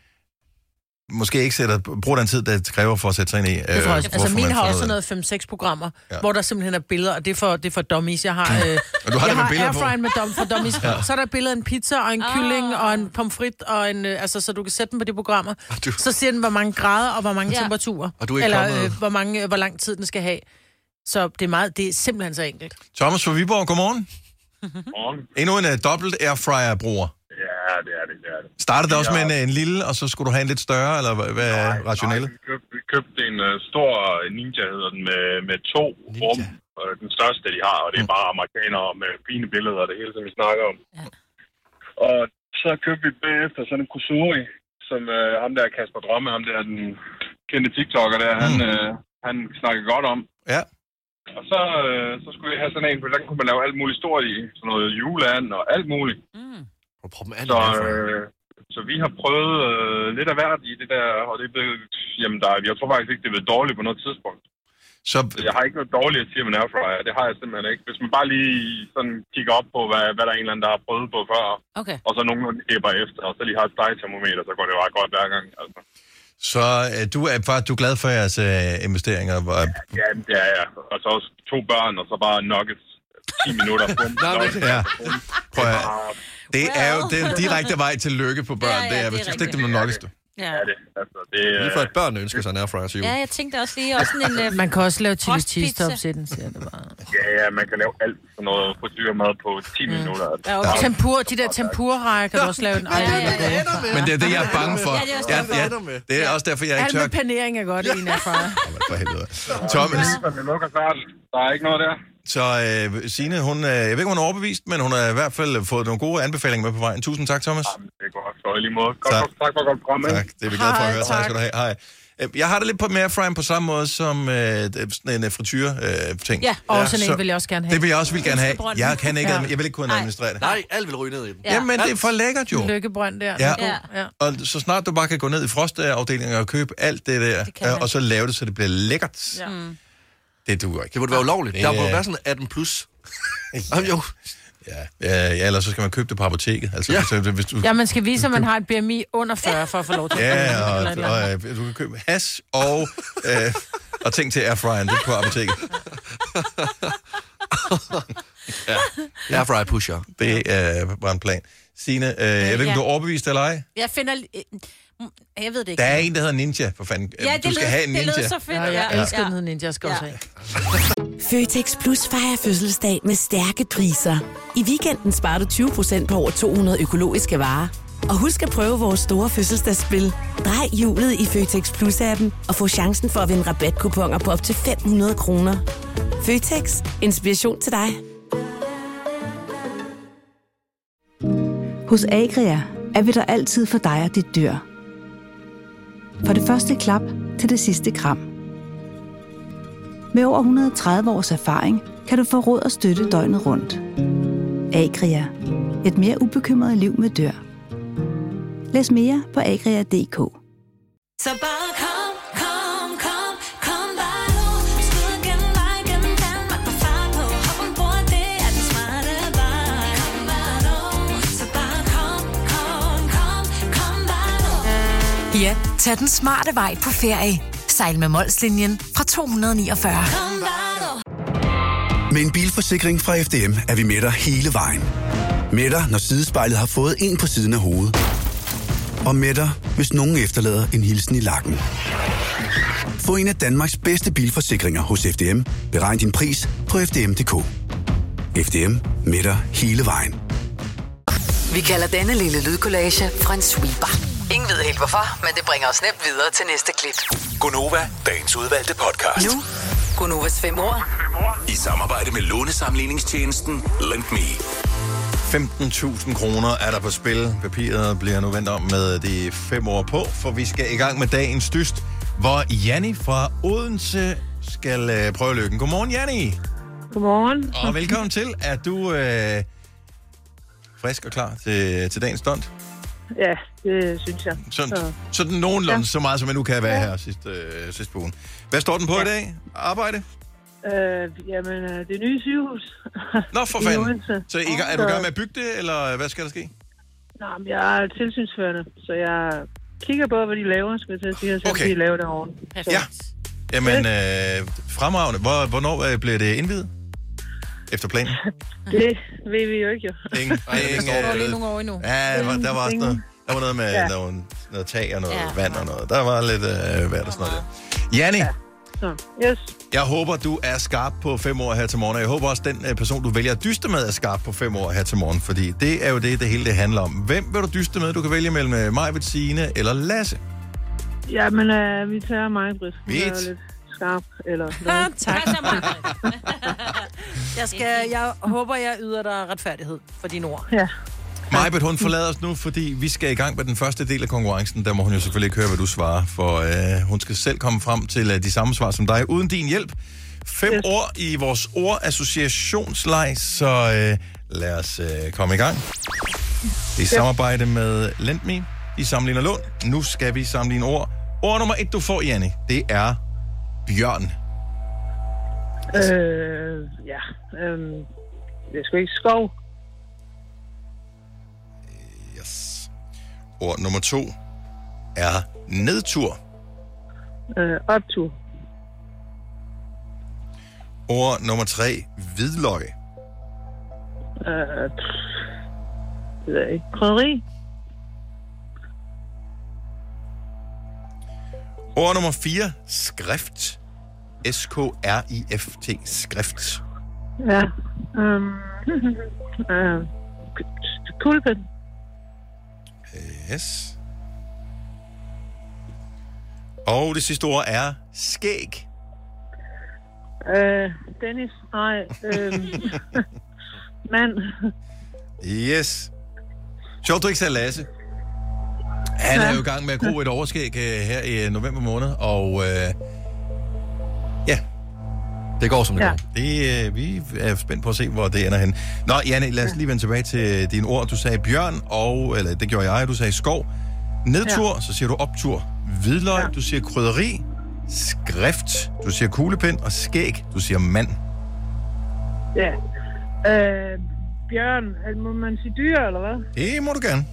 måske ikke bruger den tid, det kræver for at sætte sig ind i. Det tror jeg. Altså min har også noget 5-6 programmer, hvor der simpelthen er billeder, og det er for dummies. Jeg har, og du har jeg har airfryen for dummies. Ja. Så er der billeder af en pizza, og en kylling, og en pomfrit, og en, altså, så du kan sætte dem på de programmer. Så siger den, hvor mange grader, og hvor mange temperaturer. Og du er hvor lang tid den skal have. Så det er simpelthen så enkelt. Thomas fra Viborg, godmorgen. Endnu en dobbelt airfryer-bruger. Ja, det er det. Startede det også med en lille, og så skulle du have en lidt større, eller hvad er rationelle? Vi købte en stor Ninja, hedder den, med 2 rum. Den største, de har, og det er bare amerikanere med fine billeder og det hele, som vi snakker om. Ja. Og så købte vi bagefter sådan en Kusuri, som ham der Kasper Drømme, ham der den kendte TikToker der, han snakkede godt om. Ja. Og så skulle vi have sådan en, for der kunne man lave alt muligt stort i. Sådan noget juleand og alt muligt. Så vi har prøvet lidt af hvert i det der, og det er blevet, jamen jeg tror faktisk ikke, det er blevet dårligt på noget tidspunkt. Så jeg har ikke noget dårligt at sige med en airfryer, det har jeg simpelthen ikke. Hvis man bare lige sådan kigger op på, hvad der er en eller anden, der har prøvet på før, og så nogenlunde æber efter, og så lige har et stegetermometer, så går det jo bare godt hver gang. Altså. Så du er glad for jeres investeringer? Ja, det er jeg. Og så også 2 børn, og så bare nuggets 10 minutter. Ja. Prøv at, det er jo den direkte vej til lykke på børn. Det er, hvis du stikker dem med nuggets, du. Ja, det. Altså, det lige for et børn ønsker sig en airfryer til jul. Ja, jeg tænkte også lige også en... man kan også lave chili cheese tops-sætten, siger det bare. Ja, man kan lave alt sådan noget frityremad på 10 minutter. Ja, okay. De der tempura-rejer kan du også lave en Men det er det, jeg er bange for. Det er også derfor, jeg ikke tør... Alt med panering er godt i en airfryer. For helvede. Thomas. Der er ikke noget der. Så Signe, hun, jeg ved ikke, hun er overbevist, men hun har i hvert fald fået nogle gode anbefalinger med på vejen. Tusind tak, Thomas. Jamen, det er godt. Så i lige måde. Tak for godt program. Tak, det er vi glade for at høre. Tak skal du have. Hej. Jeg har det lidt på airfryeren på samme måde som sådan en frityr-ting. Ja, og sådan en vil jeg også gerne have. Det vil jeg også gerne have. Jeg kan ikke, jeg vil ikke kunne administrere det. Nej, alt vil ryge ned i den. Jamen, det er for lækkert jo. Lykkebrønd der. Ja. Og så snart du bare kan gå ned i frostafdelingen og købe alt det der, og så lave det, så det bliver lækkert. Ja. Det duer ikke. Det burde være ulovligt. Der burde være sådan 18 plus. Jo. Ja, ellers så skal man købe det på apoteket. Altså, hvis du... Ja, man skal vise, at man har et BMI under 40 for at få lov til at købe og du kan købe hash og ting til airfryeren, det er på apoteket. Airfryer pusher. Det er bare en plan. Signe, jeg ved ikke, om du er overbevist eller ej? Jeg finder... Jeg ved det ikke. Der er en, der hedder Ninja, for fanden. Ja, du skal have en Ninja. Det lyder så fedt. Ja, jeg elsker den hedder Ninja, jeg skal også have. Føtex Plus fejrer fødselsdag med stærke priser. I weekenden sparer du 20% på over 200 økologiske varer. Og husk at prøve vores store fødselsdagsspil. Drej hjulet i Føtex Plus-appen og få chancen for at vinde rabatkuponer på op til 500 kroner. Føtex. Inspiration til dig. Hos Agria er vi der altid for dig og dit dyr. Fra det første klap til det sidste kram. Med over 130 års erfaring kan du få råd og støtte døgnet rundt. Agria. Et mere ubekymret liv med dyr. Læs mere på agria.dk. Så bare kom bare nu. Skud gennem vej, gennem Danmark på far på. Hop ombord, det er den smarte vej. Kom bare nu. Så bare kom bare nu. Ja, tag den smarte vej på ferie. Sejl med Molslinjen fra 249. Kom bare nu. Med en bilforsikring fra FDM er vi med dig hele vejen. Med dig, når sidespejlet har fået en på siden af hovedet. Og med dig, hvis nogen efterlader en hilsen i lakken. Få en af Danmarks bedste bilforsikringer hos FDM. Beregn din pris på FDM.dk. FDM med dig hele vejen. Vi kalder denne lille lydkollage en sweeper. Ingen ved helt hvorfor, men det bringer os nemt videre til næste klip. Gonova, dagens udvalgte podcast. Nu, Gonovas 5 år. I samarbejde med lånesamligningstjenesten Lend Me. 15.000 kroner er der på spil. Papiret bliver nu vendt om med de 5 år på, for vi skal i gang med dagens dyst, hvor Janni fra Odense skal prøve lykken. Godmorgen, Janni. Godmorgen. Og velkommen til. Er du frisk og klar til dagens stunt? Ja, det synes jeg. Sådan nogenlunde så meget, som jeg nu kan være her sidste på ugen. Hvad står den på i dag? Arbejde? Jamen, det nye sygehus. Nå, for fanden. Så er du i gang med at bygge det, eller hvad skal der ske? Nej, men jeg er tilsynsførende, så jeg kigger på, hvad de laver, skal jeg til at sige, så de laver det ordentligt. Ja. Jamen, fremragende. Hvornår bliver det indviet? Efter planen? Det ved vi jo ikke, jo. Der står lige nogle år endnu. Ja, der var også noget. Der var noget med noget tag og noget vand og noget. Der var lidt værd og sådan noget. Janni. Ja. Yes. Jeg håber, du er skarp på 5 år her til morgen, og jeg håber også, den person, du vælger at dyste med, er skarp på 5 år her til morgen, fordi det er jo det hele det handler om. Hvem vil du dyste med? Du kan vælge mellem mig, Bettine eller Lasse. Ja, men vi tager mig, Britt. Hun er lidt skarp, eller noget. Tak. Jeg håber, jeg yder dig retfærdighed for dine ord. Ja. Majbet, hun forlader os nu, fordi vi skal i gang med den første del af konkurrencen. Der må hun jo selvfølgelig ikke høre, hvad du svarer, for hun skal selv komme frem til de samme svar som dig, uden din hjælp. 5 ord i vores ordassociationsleg, så lad os komme i gang. I samarbejde med LendMe. I sammenligner lån. Nu skal vi sammenligne ord. Ord nummer 1, du får, Janne, det er bjørn. Ja. Det er sgu ikke skov. Yes. Ord nummer 2 er nedtur. Optur. Ord nummer 3, hvidløg. Det er ikke krydderi. Ord nummer 4, skrift. S-K-R-I-F-T, skrift. Ja. Kuglepen. Yes. Og det sidste ord er skæg. Dennis. Nej. Mand. Yes. Sjovt, du ikke sagde Lasse. Han er jo i gang med at gro et overskæg her i november måned, og ja. Det går som det går. Vi er spændt på at se, hvor det ender hen. Nå, Janne, lad os lige vende tilbage til dine ord. Du sagde bjørn, eller det gjorde jeg, du sagde skov. Nedtur, så siger du optur. Hvidløg, du siger krydderi. Skrift, du siger kuglepind. Og skæg, du siger mand. Ja. Bjørn, må man sige dyr, eller hvad? Det må du gerne.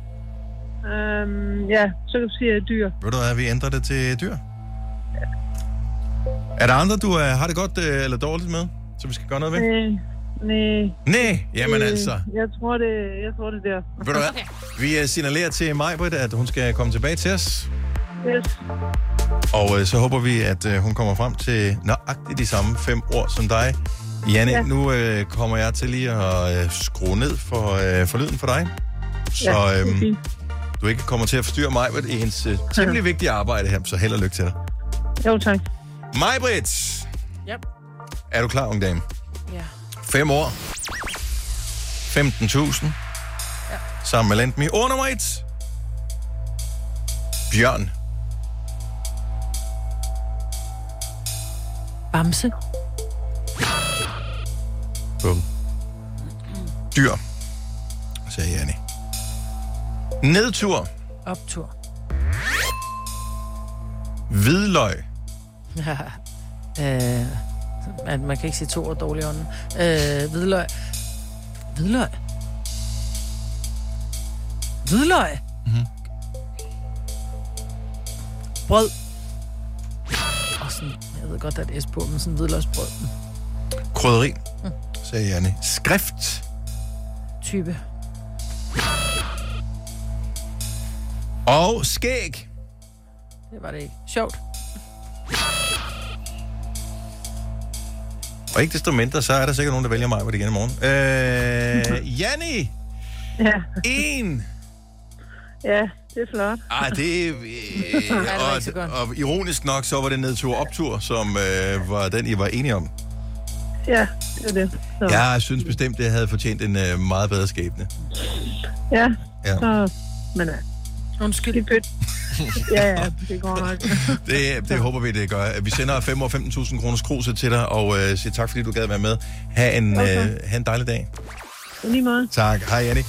Ja, så kan du sige dyr. Ved du hvad, vi ændrer det til dyr? Ja. Er der andre, du har det godt eller dårligt med, så vi skal gøre noget ved? Nej. Jamen altså. Jeg tror det der. Ved du hvad? Vi signalerer til Majbrit, at hun skal komme tilbage til os. Yes. Og så håber vi, at hun kommer frem til nøjagtigt de samme 5 ord som dig. Janne, nu kommer jeg til lige at skrue ned for lyden for dig. Så du ikke kommer til at forstyrre Majbrit i hendes temmelig vigtige arbejde her, så held og lykke til dig. Jo, tak. Majbrit! Yep. Er du klar, unge dame? Ja. 5 år. 15.000. Ja. Sammen med LendMe. Ord nummer 1. Bjørn. Bamse. Bum. Dyr. Sagde Janne. Nedtur. Optur. Hvidløg. Man kan ikke sige 2 ord dårlig ånden. Hvidløg. Hvidløg. Hvidløg. Mm-hmm. Brød. Og sådan, jeg ved godt, der er et S på, men sådan hvidløgsbrød. Krydderi, sagde Janne. Skrift. Type. Og skæg. Det var det ikke. Sjovt. Og ikke desto mindre, så er der sikkert nogen, der vælger mig på det igen i morgen. Janni! Ja. 1. Ja, det er flot. Det og ironisk nok, så var det nedtur optur, som var den, I var enige om. Ja, det er det. Så. Jeg synes bestemt, det havde fortjent en meget bedre skæbne. Ja. Så, men undskyld. Det er fedt. Ja, det går nok. det håber vi, det gør. Vi sender 5 år 15.000 kroners kruse til dig, og siger tak, fordi du gad være med. Ha' en dejlig dag. Lige meget. Tak. Hej, Janni.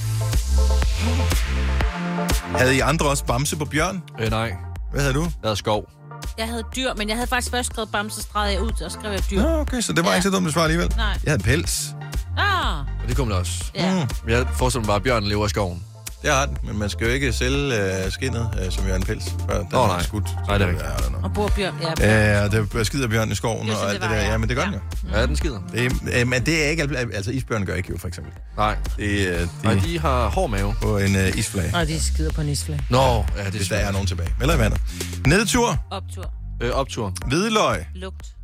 Havde I andre også bamse på bjørn? Nej. Hvad havde du? Jeg havde skov. Jeg havde dyr, men jeg havde faktisk først skrevet bamse, stregede jeg ud, og skrev jeg dyr. Okay, så det var ikke så dumt at svare alligevel. Nej. Jeg havde pels. Og det kom det også. Ja. Jeg forestiller mig bare, at bjørnen lever i skoven. Det har den, men man skal jo ikke sælge skinnet, som jo er en pels, før den er skudt. Nej, det er rigtigt. Og bor bjørn, ja, det skider bjørn i skoven og alt det der. Ja, men det gør den jo. Ja, den skider. Men det er ikke, altså isbjørn gør ikke jo, for eksempel. Nej. De har hård mave. På en isflag. Og de skider på en isflag. Nå, ja, det hvis der er nogen tilbage. Eller i vandet. Nedtur. Optur. Optur. Hvidløg. Lugt.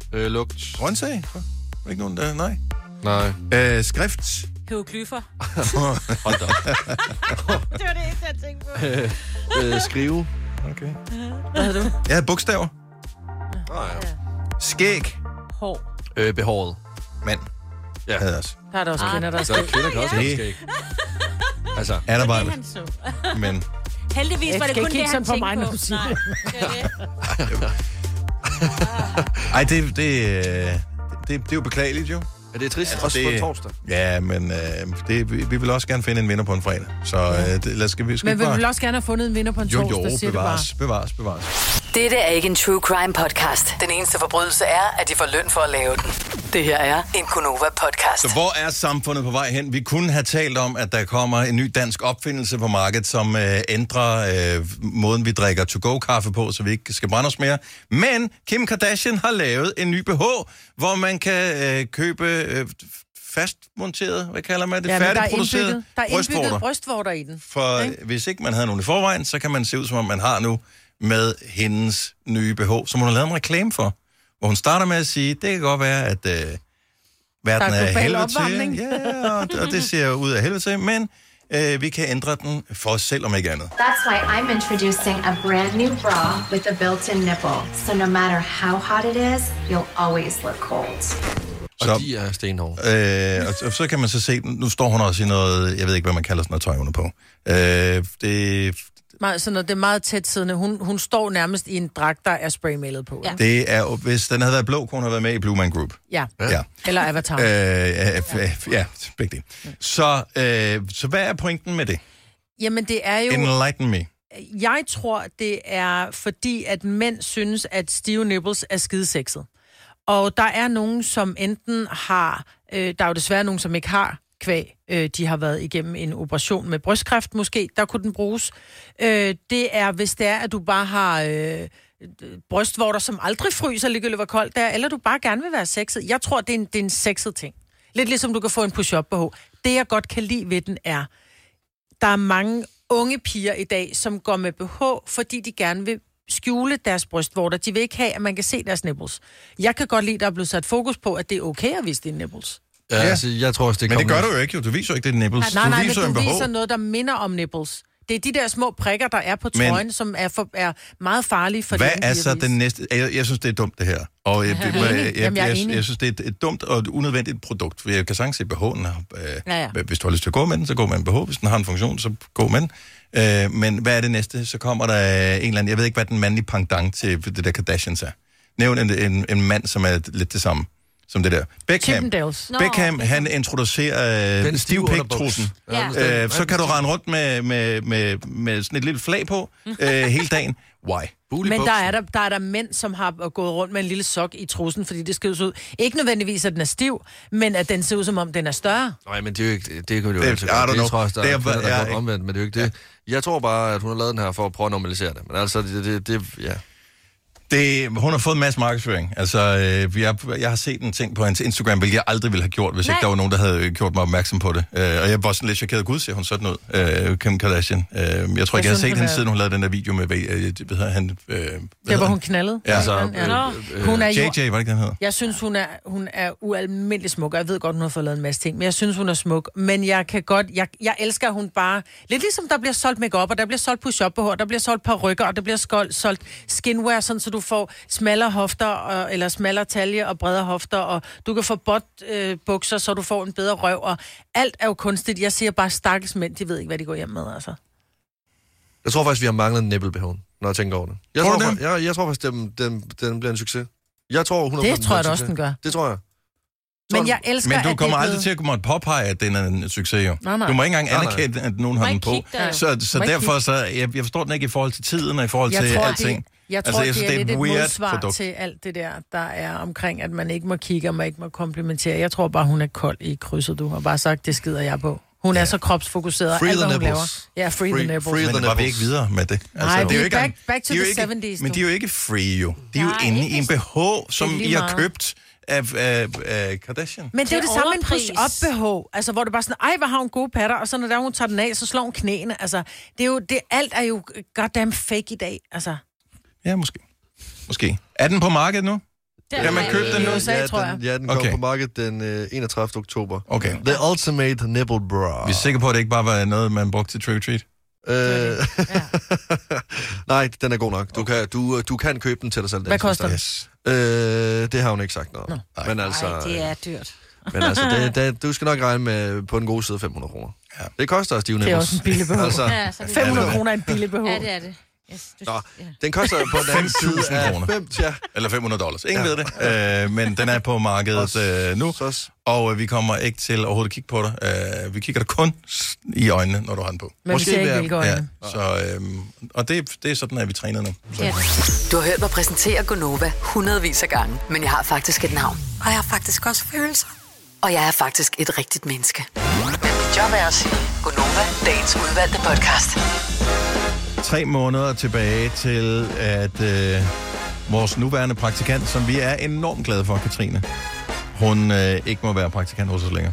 Lugt. Grøntsag? Ikke nogen der? Nej. Nej. Skrift. Hieroglyffer. Hold da op. Det var det eneste, jeg tænkte på. Skrive. Okay. Hvad havde du? Jeg havde bogstaver. Ja. Skæg. Hår. Behåret. Mand. Ja. Havde også. Der er der også kvinder, der er Der er kvinder, kan også have skæg. Altså. Er der bare Det han så. Men. Heldigvis var det kun det, han tænkte mig, når på. du siger Nej, Ej, det er jo beklageligt, jo. Ja, det er trist, Altså, også på en torsdag. Ja, men vi vil også gerne finde en vinder på en fredag. Så skal vi Men vi vil også gerne have fundet en vinder på en torsdag, siger bevares. Dette er ikke en true crime podcast. Den eneste forbrydelse er, at de får løn for at lave den. Det her er en Gonova podcast. Så hvor er samfundet på vej hen? Vi kunne have talt om, at der kommer en ny dansk opfindelse på markedet, som ændrer måden, vi drikker to-go-kaffe på, så vi ikke skal brænde os mere. Men Kim Kardashian har lavet en ny BH, hvor man kan købe fastmonteret, hvad kalder man det? Færdigproduceret indbygget brystvorter i den. For hvis ikke man havde nogen i forvejen, så kan man se ud, som om man har nu med hendes nye BH, som hun har lavet en reklame for. Hvor hun starter med at sige, det kan godt være, at verden er helvede til. Ja, og det ser ud af helvede til, men vi kan ændre den for os selv, om ikke andet. That's why I'm introducing a brand new bra with a built-in nipple. So no matter how hot it is, you'll always look cold. Og de er stenhårde. Og så kan man så se, nu står hun også i noget, jeg ved ikke, hvad man kalder sådan noget tøj, hun er på. Det er meget tæt siddende. Hun står nærmest i en dragt, der er spraymalet på. Ja. Det er, hvis den havde været blå, kunne hun have været med i Blue Man Group. Ja. Eller Avatar. Ja, begge det. Så hvad er pointen med det? Jamen, det er jo... Enlighten me. Jeg tror, det er fordi, at mænd synes, at stive nipples er skidesexet. Og der er nogen, som enten har... der er jo desværre nogen, som ikke har kvæg. De har været igennem en operation med brystkræft måske. Der kunne den bruges. Det er, hvis det er, at du bare har brystvorter, som aldrig fryser, ligegyldigt hvor koldt det er, eller du bare gerne vil være sexet. Jeg tror, det er en sexet ting. Lidt ligesom du kan få en push-up BH. Det, jeg godt kan lide ved den, er, der er mange unge piger i dag, som går med BH, fordi de gerne vil skjule deres brystvorter. De vil ikke have, at man kan se deres nipples. Jeg kan godt lide, at der er blevet sat fokus på, at det er okay at vise dine nipples. Ja, altså, jeg tror også, det men det gør du jo ikke, jo. Du viser jo ikke, det er nipples. Nej, du viser men du viser noget, der minder om nipples. Det er de der små prikker, der er på trøjen, som er meget farlige for hvad er så den næste... Jeg synes, det er dumt, det her. Og jeg synes, det er et dumt og et unødvendigt produkt. For jeg kan sagtens se BH'en. Hvis du har lyst til at gå med den, så gå med en BH. Hvis den har en funktion, så gå med den. Men hvad er det næste? Så kommer der en eller anden... Jeg ved ikke, hvad den mandlige pendant til det der Kardashians er. Nævn en mand, som er lidt det samme som det der. Beckham, han introducerer stivpæk-trussen. Så kan du rende rundt med sådan et lille flag på hele dagen. Why? Men der er der mænd, som har gået rundt med en lille sok i trussen, fordi det skal ud. Ikke nødvendigvis, at den er stiv, men at den ser ud, som om den er større. Nej, men det er jo ikke... Det kan jo altid gøre. Det tror jeg, der er godt omvendt, men det er jo ikke det. Jeg tror bare, at hun har lavet den her for at prøve at normalisere det. Men altså, ja... Hun har fået en masse markedsføring. Altså, jeg har set en ting på hans Instagram, hvilket jeg aldrig ville have gjort, hvis ikke der var nogen, der havde gjort mig opmærksom på det. Og jeg var sådan lidt chokeret. Gud, ser hun sådan ud, Kim Kardashian. Jeg tror ikke, jeg har set hende, siden hun lavede den der video med, hvad hedder han? Det var hun knaldede. Ja. Hun er JJ, var det ikke, den hedder? Jeg synes, hun er ualmindelig smuk. Jeg ved godt, hun har fået lavet en masse ting, men jeg synes, hun er smuk. Men jeg elsker, at hun bare... Lidt ligesom der bliver solgt make-up, og der bliver solgt push-up BH, der bliver solgt parrykker, og der bliver solgt skinwear, sådan så du får smallere hofter, eller smallere talje og bredere hofter, og du kan få bukser, så du får en bedre røv, og alt er jo kunstigt. Jeg siger bare, stakkels mænd, de ved ikke, hvad de går hjem med, altså. Jeg tror faktisk, vi har manglet en nippelbehånd, når jeg tænker over det. Jeg tror faktisk, den bliver en succes. Jeg tror, 100% det tror jeg da også, den gør. Det tror jeg. Men jeg elsker, men du kommer aldrig til at måtte påpege, at den er en succes, jo. Nej. Du må ikke engang anerkende, at nogen har den på. Så derfor, så jeg forstår den ikke i forhold til tiden, og i forhold til alting. Jeg tror, det er lidt et modsvar til alt det der er omkring, at man ikke må kigge, og man ikke må komplimentere. Jeg tror bare, hun er kold i krydset. Du har bare sagt, det skider jeg på. Hun er så kropsfokuseret. Free alt, the hun nipples. Ja, free the nipples. Men var vi ikke videre med det? Nej, det er jo ikke back to the 70's. Men de er jo ikke free, jo. De er jo inde i en BH, som I har købt af Kardashian. Men det er jo det samme med en push-up BH. Altså, hvor det bare sådan, ej, hvor har hun gode patter, og så når hun tager den af, så slår hun knæene. Altså, alt er jo goddamn fake i dag. Altså. Ja, måske. Er den på markedet nu? Kan man købe den nu? USA, tror jeg. Ja, den kommer på markedet den 31. oktober. Okay. The Ultimate Nipple Bra. Vi er sikre på, at det ikke bare var noget, man brugte til trick-or-treat? Nej, den er god nok. Du kan købe den til dig selv. Hvad koster det? Det har hun ikke sagt noget. Men altså, det er dyrt. Men altså, du skal nok regne med på den gode side 500 kroner. Ja. Det koster at stive Det er også en billig behov. Altså, 500 kroner er en billig behov. Ja, det er det. Yes, den koster på den anden side af 5.000 eller $500. Ingen ved det, men den er på markedet nu, og vi kommer ikke til overhovedet at kigge på dig. Vi kigger dig kun i øjnene, når du har den på. Men måske vi ser ikke hvilke øjne. Ja, så, og det er sådan, at vi træner nu. Ja. Du har hørt mig præsentere Gonova hundredvis af gange, men jeg har faktisk et navn. Og jeg har faktisk også følelser. Og jeg er faktisk et rigtigt menneske. Men mit job er at sige Gonova, dagens udvalgte podcast. 3 måneder tilbage til, at vores nuværende praktikant, som vi er enormt glade for, Katrine, hun ikke må være praktikant hos os længere.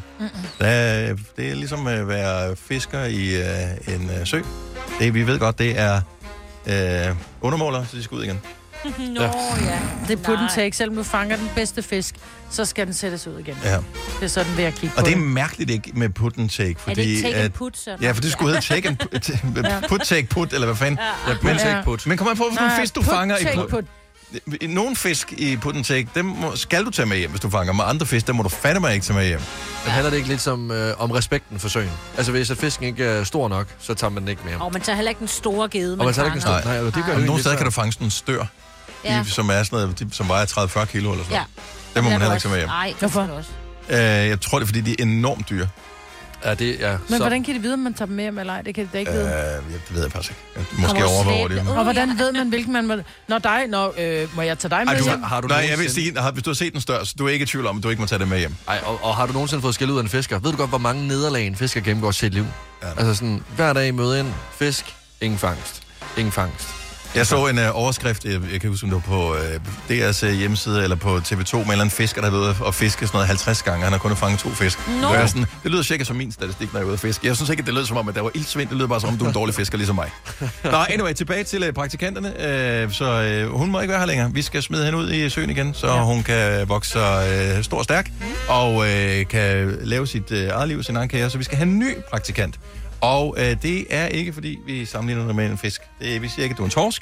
Det er ligesom at være fisker i en sø. Vi ved godt, det er undermåler, så de skal ud igen. Ja. Det er put and take. Selvom du fanger den bedste fisk, så skal den sættes ud igen. Ja. Det er sådan, ved at kigge på. Og det er mærkeligt ikke med put and take. Fordi, er det ikke take and put, så? Ja, for det skulle hedde take and put, take put, eller hvad fanden? Ja, put take put. Men kom an på, hvilken fisk du fanger i put. Nogle fisk i put and take, dem skal du tage med hjem, hvis du fanger. Med andre fisk, dem må du fandme ikke tage med hjem. Men handler det ikke lidt som, om respekten for søen? Altså, hvis fisken ikke er stor nok, så tager man den ikke med hjem. Og man tager heller ikke den store gede, man fanger. Nej, det gør nogle steder kan du fange sådan en stør, som er sådan noget, som vejer 30-40 kilo eller sådan noget. Det må man heller ikke tage med hjem. Nej, hvorfor? Jeg tror, det er, fordi de er enormt dyre. Ja, det er. Men hvordan kan de vide, om man tager dem med hjem eller ej? Det kan de ikke vide. Det ved jeg faktisk ikke. Måske overvåger det. Og hvordan ved man, hvilken man må... må jeg tage dig med hjem? Nej, jeg vil sige, hvis du har set den større, så du er ikke i tvivl om, at du ikke må tage det med hjem. Ej, og har du nogensinde fået skæld ud af en fisker? Ved du godt, hvor mange nederlag en fisker gennemgår sit liv? Ja. Altså sådan, hver dag møde ind, fisk, ingen fangst. Ingen fangst. Jeg så en overskrift, jeg kan huske, om det var på DR's hjemmeside eller på TV2, med en eller anden fisker, der har været ude at fiske sådan noget 50 gange. Han har kun fanget 2 fisk. Det lyder cirka som min statistik, når jeg er ude at fiske. Jeg synes ikke, at det lød som om, at der var ildsvind. Det lyder bare som om, du er en dårlig fisker, ligesom mig. Nå, anyway, tilbage til praktikanterne. Så hun må ikke være her længere. Vi skal smide hende ud i søen igen, så hun kan vokse stor og stærk, og kan lave sit eget liv, sin egen karriere. Så vi skal have en ny praktikant. Og det er ikke, fordi vi sammenligner dig med en fisk. Vi siger ikke, at du er en torsk.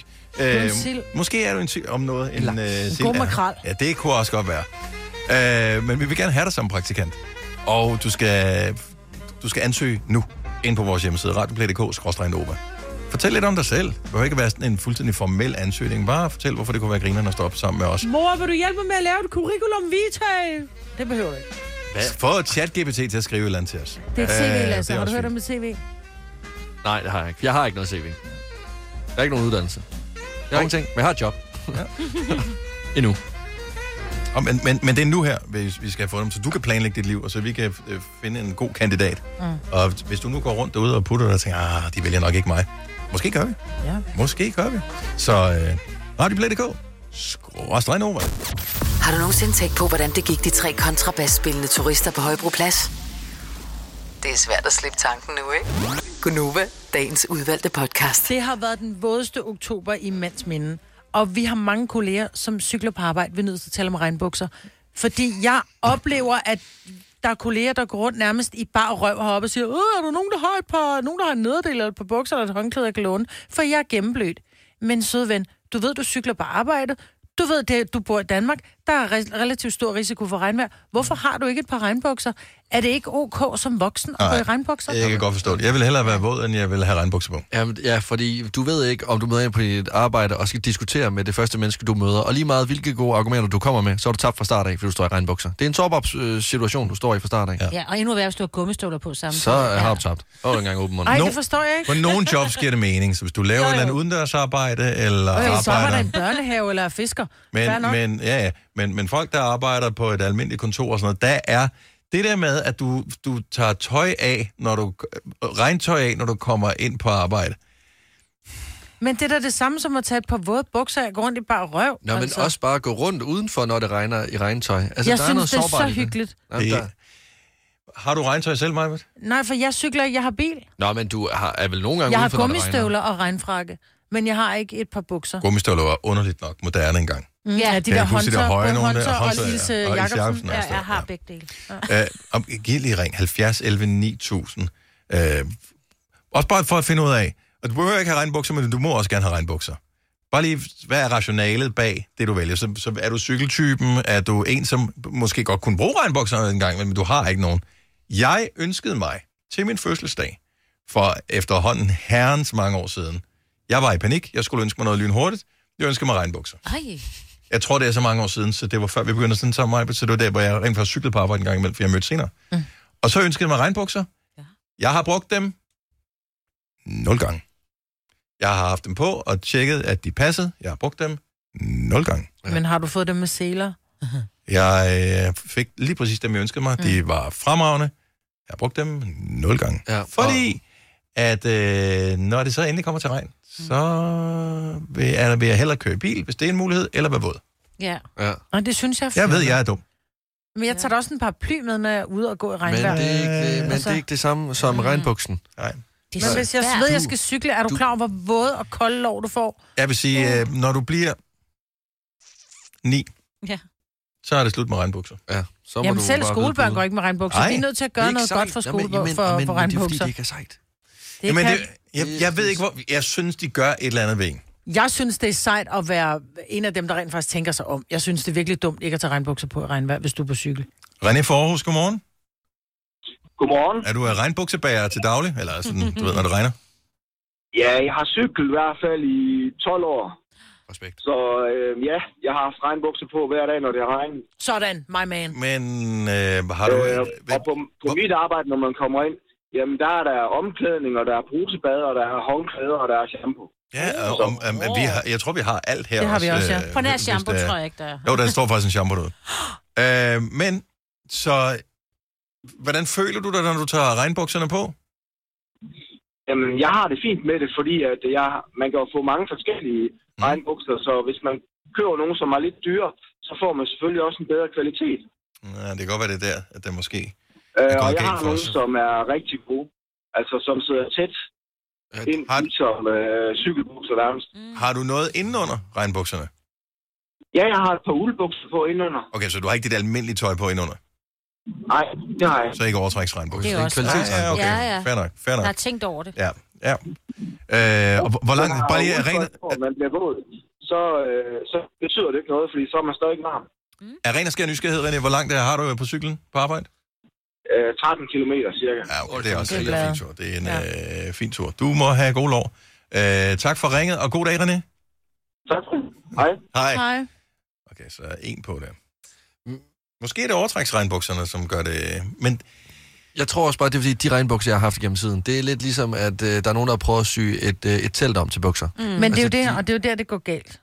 Måske er du en om noget. En god makrel. Ja, det kunne også godt være. Men vi vil gerne have dig som praktikant. Og du skal ansøge nu ind på vores hjemmeside, radioplay.dk/Nova. Fortæl lidt om dig selv. Det behøver ikke være sådan en fuldstændig formel ansøgning. Bare fortæl, hvorfor det kunne være grinerne at stå op sammen med os. Mor, vil du hjælpe mig med at lave et curriculum vitae? Det behøver du ikke. Få ChatGPT til at skrive et eller andet til os. Det er et CV, Lasse. Har du hørt om et CV? Nej, det har jeg ikke. Jeg har ikke noget CV. Jeg har ikke nogen uddannelse. Jeg har ingenting, men jeg har et job. Endnu. Men det er nu her, vi skal få dem, så du kan planlægge dit liv, og så vi kan finde en god kandidat. Og hvis du nu går rundt derude og putter dig og tænker, de vælger nok ikke mig. Måske gør vi. Ja. Måske gør vi. Så radioplay.dk. /Nova. Har du nogensinde tænkt på, hvordan det gik de 3 kontrabasspillende turister på Højbroplads? Det er svært at slippe tanken nu, ikke? Gonova, dagens udvalgte podcast. Det har været den vådeste oktober i mands minde. Og vi har mange kolleger, som cykler på arbejde. Vi er nødt til at tale om regnbukser. Fordi jeg oplever, at der er kolleger, der går rundt nærmest i bar røv heroppe og siger, er der nogen, der har en nederdel eller et par bukser eller et håndklæde, jeg kan låne? For jeg er gennemblødt. Men søde ven, du ved, du cykler på arbejde. Du ved, du bor i Danmark. Der er relativt stor risiko for regnvejr. Hvorfor har du ikke et par regnbukser? Er det ikke ok som voksen at gå i regnbukser? Jeg kan godt forstå det. Jeg vil hellere være våd, end jeg vil have regnbukser på. Ja, fordi du ved ikke, om du møder ind på dit arbejde og skal diskutere med det første menneske, du møder. Og lige meget, hvilke gode argumenter du kommer med, så er du tabt fra start af, fordi du står i regnbukser. Det er en sårbar situation, du står i fra start af. Ja, og endnu værre, hvis du har gummistøvler på sammen. Så har du tabt. Og engang åben mund. Ej, det forstår jeg ikke. På nogle jobs giver det mening, så hvis du laver et eller andet udendørsarbejde, eller arbejder... Så var der en børnehave eller fisker. Men folk, der arbejder på et almindeligt kontor og sådan noget, der er det der med, at du tager regntøj af, når du kommer ind på arbejde. Men det er da det samme som at tage et par våde bukser og gå rundt i bare røv. Nå, men også bare gå rundt udenfor, når det regner i regntøj. Altså, jeg der synes, er det er så hyggeligt. Har du regntøj selv, Majbert? Nej, for jeg cykler ikke, jeg har bil. Nå, men du er vel nogle gange jeg udenfor, har gummistøvler og regnfrakke, men jeg har ikke et par bukser. Gummistøvler var underligt nok moderne engang. Ja, de Kan der I huske de der høje nogle der? Hunter og Ilse og Ilse Jacobsen. Jacobsen, Ja, altså. jeg har begge dele. Ja. Giv lige ring 70 11 9000. Også bare for at finde ud af, og du behøver ikke have regnbukser, men du må også gerne have regnbukser. Bare lige, hvad er rationalet bag det, du vælger? Så er du cykeltypen? Er du en, som måske godt kunne bruge regnbukser en gang, men du har ikke nogen? Jeg ønskede mig til min fødselsdag, for efterhånden herrens mange år siden. Jeg var i panik. Jeg skulle ønske mig noget lynhurtigt. Jeg ønskede mig regnbukser. Ej. Jeg tror, det er så mange år siden, så det var før vi begyndte sådan sammen med, så det var der, hvor jeg rent faktisk cyklede på arbejde en gang imellem, for jeg mødte senere. Og så ønskede jeg mig regnbukser. Ja. Jeg har brugt dem 0 gange. Jeg har haft dem på og tjekket, at de passede. Jeg har brugt dem 0 gange. Ja. Men har du fået dem med seler? Jeg fik lige præcis dem, jeg ønskede mig. De var fremragende. Jeg har brugt dem 0 gange. Ja. Fordi, at når det så endelig kommer til regn, så vil jeg hellere køre bil, hvis det er en mulighed, eller være våd. Ja. Og det synes jeg... Jeg ved, jeg er dum. Men jeg tager da også en paraply med, når jeg er ude og gå i regnvejr. Men det er ikke det samme som regnbuksen. Nej. Men hvis jeg ved, at jeg skal cykle, er du klar over, hvor våde og kolde lår du får? Jeg vil sige, når du bliver 9, så er det slut med regnbukser. Ja, så må jamen du selv bare skolebørn går ikke med regnbukser. Vi er nødt til at gøre noget godt for skolebørn for regnbukser. Det er fordi, det ikke er sejt. Jeg ved ikke, hvor... Jeg synes, de gør et eller andet ved en. Jeg synes, det er sejt at være en af dem, der rent faktisk tænker sig om. Jeg synes, det er virkelig dumt ikke at tage regnbukser på i regnvejr, hvis du er på cykel. René Forhus, godmorgen. Godmorgen. Er du regnbuksebager til daglig? Eller sådan, du ved, når det regner? Ja, jeg har cyklet i hvert fald i 12 år. Respekt. Så ja, jeg har haft regnbukser på hver dag, når det regner. Sådan, my man. Men har du... Og på mit arbejde, når man kommer ind, jamen der er der omklædning, og der er brusebad, og der er håndklæder, og der er shampoo. Ja, jeg tror, vi har alt her. Det har vi også, ja. På nær hvis shampoo, der- tror jeg ikke, der er. Jo, der står faktisk en shampoo derude. Men, så... Hvordan føler du dig, når du tager regnbukserne på? Jamen, jeg har det fint med det, fordi at man kan jo få mange forskellige regnbukser, så hvis man køber nogen, som er lidt dyre, så får man selvfølgelig også en bedre kvalitet. Ja, det kan godt være det der, at det måske... Og jeg har nogle, som er rigtig gode, altså som sidder tæt ind som cykelbukser nærmest. Har du noget indenunder regnbukserne? Ja, jeg har et par uldbukser på indenunder. Okay, så du har ikke det almindelige tøj på indenunder? Nej, det har jeg. Så ikke overtræksregnbukser? Det er også kvalitetsregnbukser. Ja, ja. Fair nok. Jeg har tænkt over det. Ja. Og hvor langt... Bare lige Arena... Man bliver våd, så betyder det ikke noget, fordi så er man stadig varm. Arena skal nysgerrighed, René. Hvor langt har du på cyklen på arbejde? 13 kilometer cirka. Ja, okay, det er også en fin tur. Det er en fin tur. Du må have god lov. Tak for ringet, og god dag, René. Tak for det. Hej. Hej. Okay, så en på der. Måske er det overtræksregnbukserne, som gør det... Men jeg tror også bare, det er fordi, de regnbukser, jeg har haft gennem tiden, det er lidt ligesom, at der er nogen, der har prøvet at sy et telt om til bukser. Men det er jo det, og det er jo der, det går galt.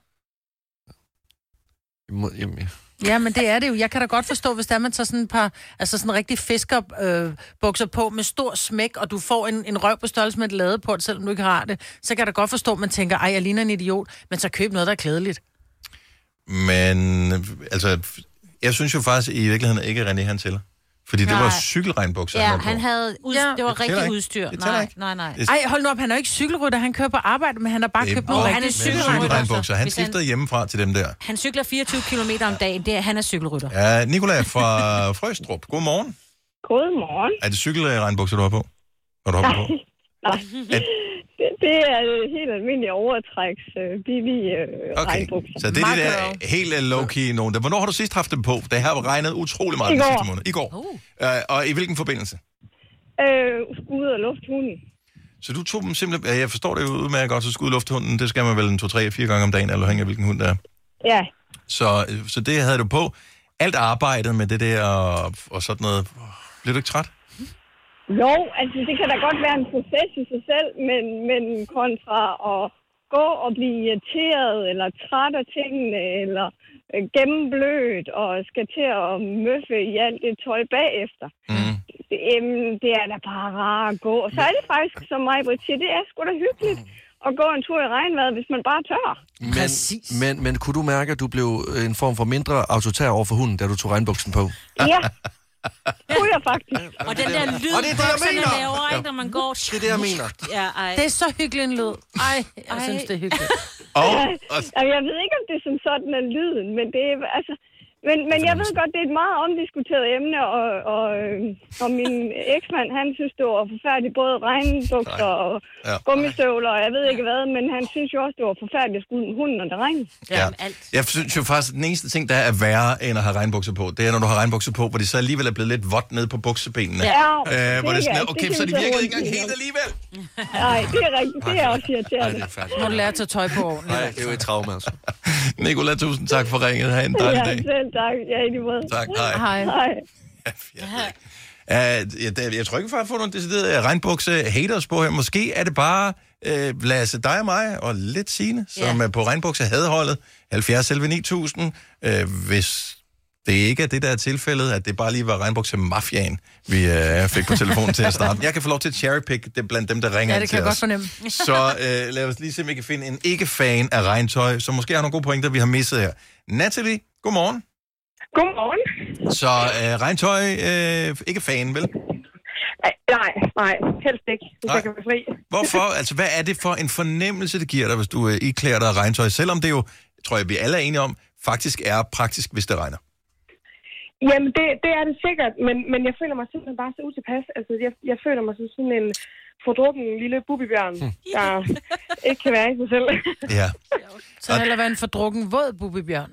Ja, men det er det jo. Jeg kan da godt forstå, hvis der man tager sådan et par, altså sådan rigtig fiskerbukser på med stor smæk, og du får en røv på størrelse med et ladeport, selvom du ikke har det, så kan jeg da godt forstå, at man tænker, ej, jeg ligner en idiot, men så køb noget, der er klædeligt. Men, altså, jeg synes jo faktisk i virkeligheden ikke, at René han tæller. Fordi det var cykelregnbukser, Ja, han han havde det var rigtig ikke. udstyr. Det tæller ikke. Nej. Ej, hold nu op, han er jo ikke cykelrytter, han kører på arbejde, men han har bare købt nogle han er rigtige cykelregnbukser. Han skiftede hjemmefra til dem der. Han cykler 24 kilometer om dagen. Han er cykelrytter. Ja, Nicolai fra Frøstrup. Godmorgen. Godmorgen. Er det cykelregnbukser, du har på? Når du hopper på? Nej. Det er helt almindelige overtræks billige regnbukser. Så det er det der helt low-key nogen. Hvornår har du sidst haft dem på? Det har regnet utrolig meget den sidste måned. I går. Og i hvilken forbindelse? Ud og lufthunden. Så du tog dem simpelthen... Jeg forstår det jo udmærket godt, så skud lufthunden, det skal man vel 2, 3, 4 gange om dagen, eller hænger hvilken hund der er. Ja. Så det havde du på. Alt arbejdet med det der og sådan noget. Bliver du ikke træt? Jo, altså det kan da godt være en proces i sig selv, men kontra at gå og blive irriteret, eller træt af tingene, eller gennemblødt, og skal til at møffe i alt det tøj bagefter. Det er da bare rart at gå. Og så er det faktisk, som mig siger, det er sgu da hyggeligt at gå en tur i regnvejret, hvis man bare tør. Men kunne du mærke, at du blev en form for mindre autoritær over for hunden, da du tog regnbuksen på? Ja. Kunne jeg faktisk. Og den der lyd, bukserne laver, ikke, når man går... Det er det, jeg mener. Ja, ej. Det er så hyggelig en lyd. Ej, jeg synes, det er hyggeligt. Jeg ved ikke, om det som sådan er lyden, men det er altså... Men jeg ved godt, det er et meget omdiskuteret emne, og min eksmand, han synes, det var forfærdeligt, både regnbukser og gummistøvler, og jeg ved ikke hvad, men han synes jo også, det var forfærdeligt at skulle hunden, når det regner. Ja. Jeg synes jo faktisk, at den eneste ting, der er værre end at have regnbukser på, det er, når du har regnbukser på, hvor de så alligevel er blevet lidt vådt ned på buksebenene. Hvor det er sådan, okay, så de virkede ikke engang helt alligevel. Nej, det er rigtigt. Det er også irriterende. Må du lære at tage tøj på ordentligt. Nej, det er jo et traume, altså. Nicola, tusind tak for ringet. Ha' en dejlig dag. Tak. Ja, i lige måde. Tak, hej. Jeg tror ikke, at få nogle deciderede regnbukse-haters på her. Måske er det bare Lasse, dig og mig, og lidt Signe, som er på regnbukse-hadeholdet. 70-9000. Hvis det ikke er det, der er tilfældet, at det bare lige var regnbukse-mafiaen, vi fik på telefonen til at starte. Jeg kan få lov til at cherrypick det blandt dem, der ringer ind til os. Ja, det kan jeg godt fornemme. Så lad os lige se, om vi kan finde en ikke-fan af regntøj, som måske har nogle gode pointer, vi har misset her. Natalie, godmorgen. Godmorgen. Så regntøj, ikke fan, vel? Nej, helst ikke, hvis jeg kan være fri. Hvorfor? Altså, hvad er det for en fornemmelse, det giver dig, hvis du iklæder dig regntøj? Selvom det jo, tror jeg, vi alle er enige om, faktisk er praktisk, hvis det regner. Jamen, det er det sikkert, men jeg føler mig simpelthen bare så utilpas. Altså, jeg føler mig som sådan en fordrukken lille bubibjørn, der ikke kan være i sig selv. Ja. Så heller være en fordrukken våd bubibjørn.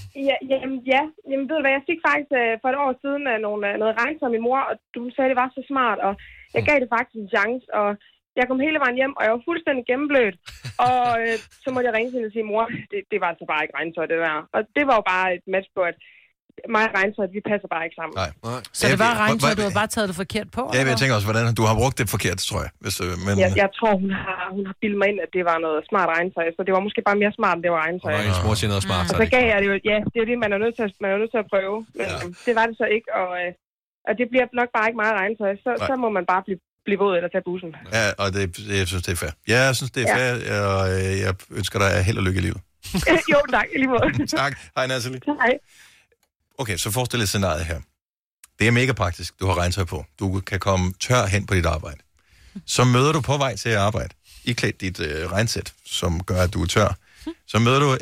Jamen, ved du hvad, jeg fik faktisk for et år siden noget regntøj af min mor, og du sagde, det var så smart, og jeg gav det faktisk en chance, og jeg kom hele vejen hjem, og jeg var fuldstændig gennemblødt, og så måtte jeg ringe til hende og sige, mor, det var altså bare ikke regntøj, det der. Og det var jo bare et match på, at mig og regntøj, vi passer bare ikke sammen. Nej. Så det var regntøj, du har bare taget det forkert på? Ja, jeg tænker også, hvordan du har brugt det forkert, tror jeg. Men... Jeg tror, hun har bildet mig ind, at det var noget smart regntøj, så det var måske bare mere smart, end det var regntøj. Og ens mor siger noget smart. Og så gav jeg det jo, det er jo det, man er nødt til at prøve. Men det var det så ikke, og det bliver nok bare ikke meget regntøj. Så må man bare blive våd eller tage bussen. Ja, og jeg synes, det er fair. Ja, jeg synes, det er fair, og jeg ønsker dig held og lykke i livet. Jo, tak, i lige måde. Tak. Hej, Natalie. Hej. Okay, så forestil dig scenariet her. Det er mega praktisk. Du har regntøj på. Du kan komme tør hen på dit arbejde. Så møder du på vej til at arbejde, iklædt dit regnsæt, som gør, at du er tør. Så møder du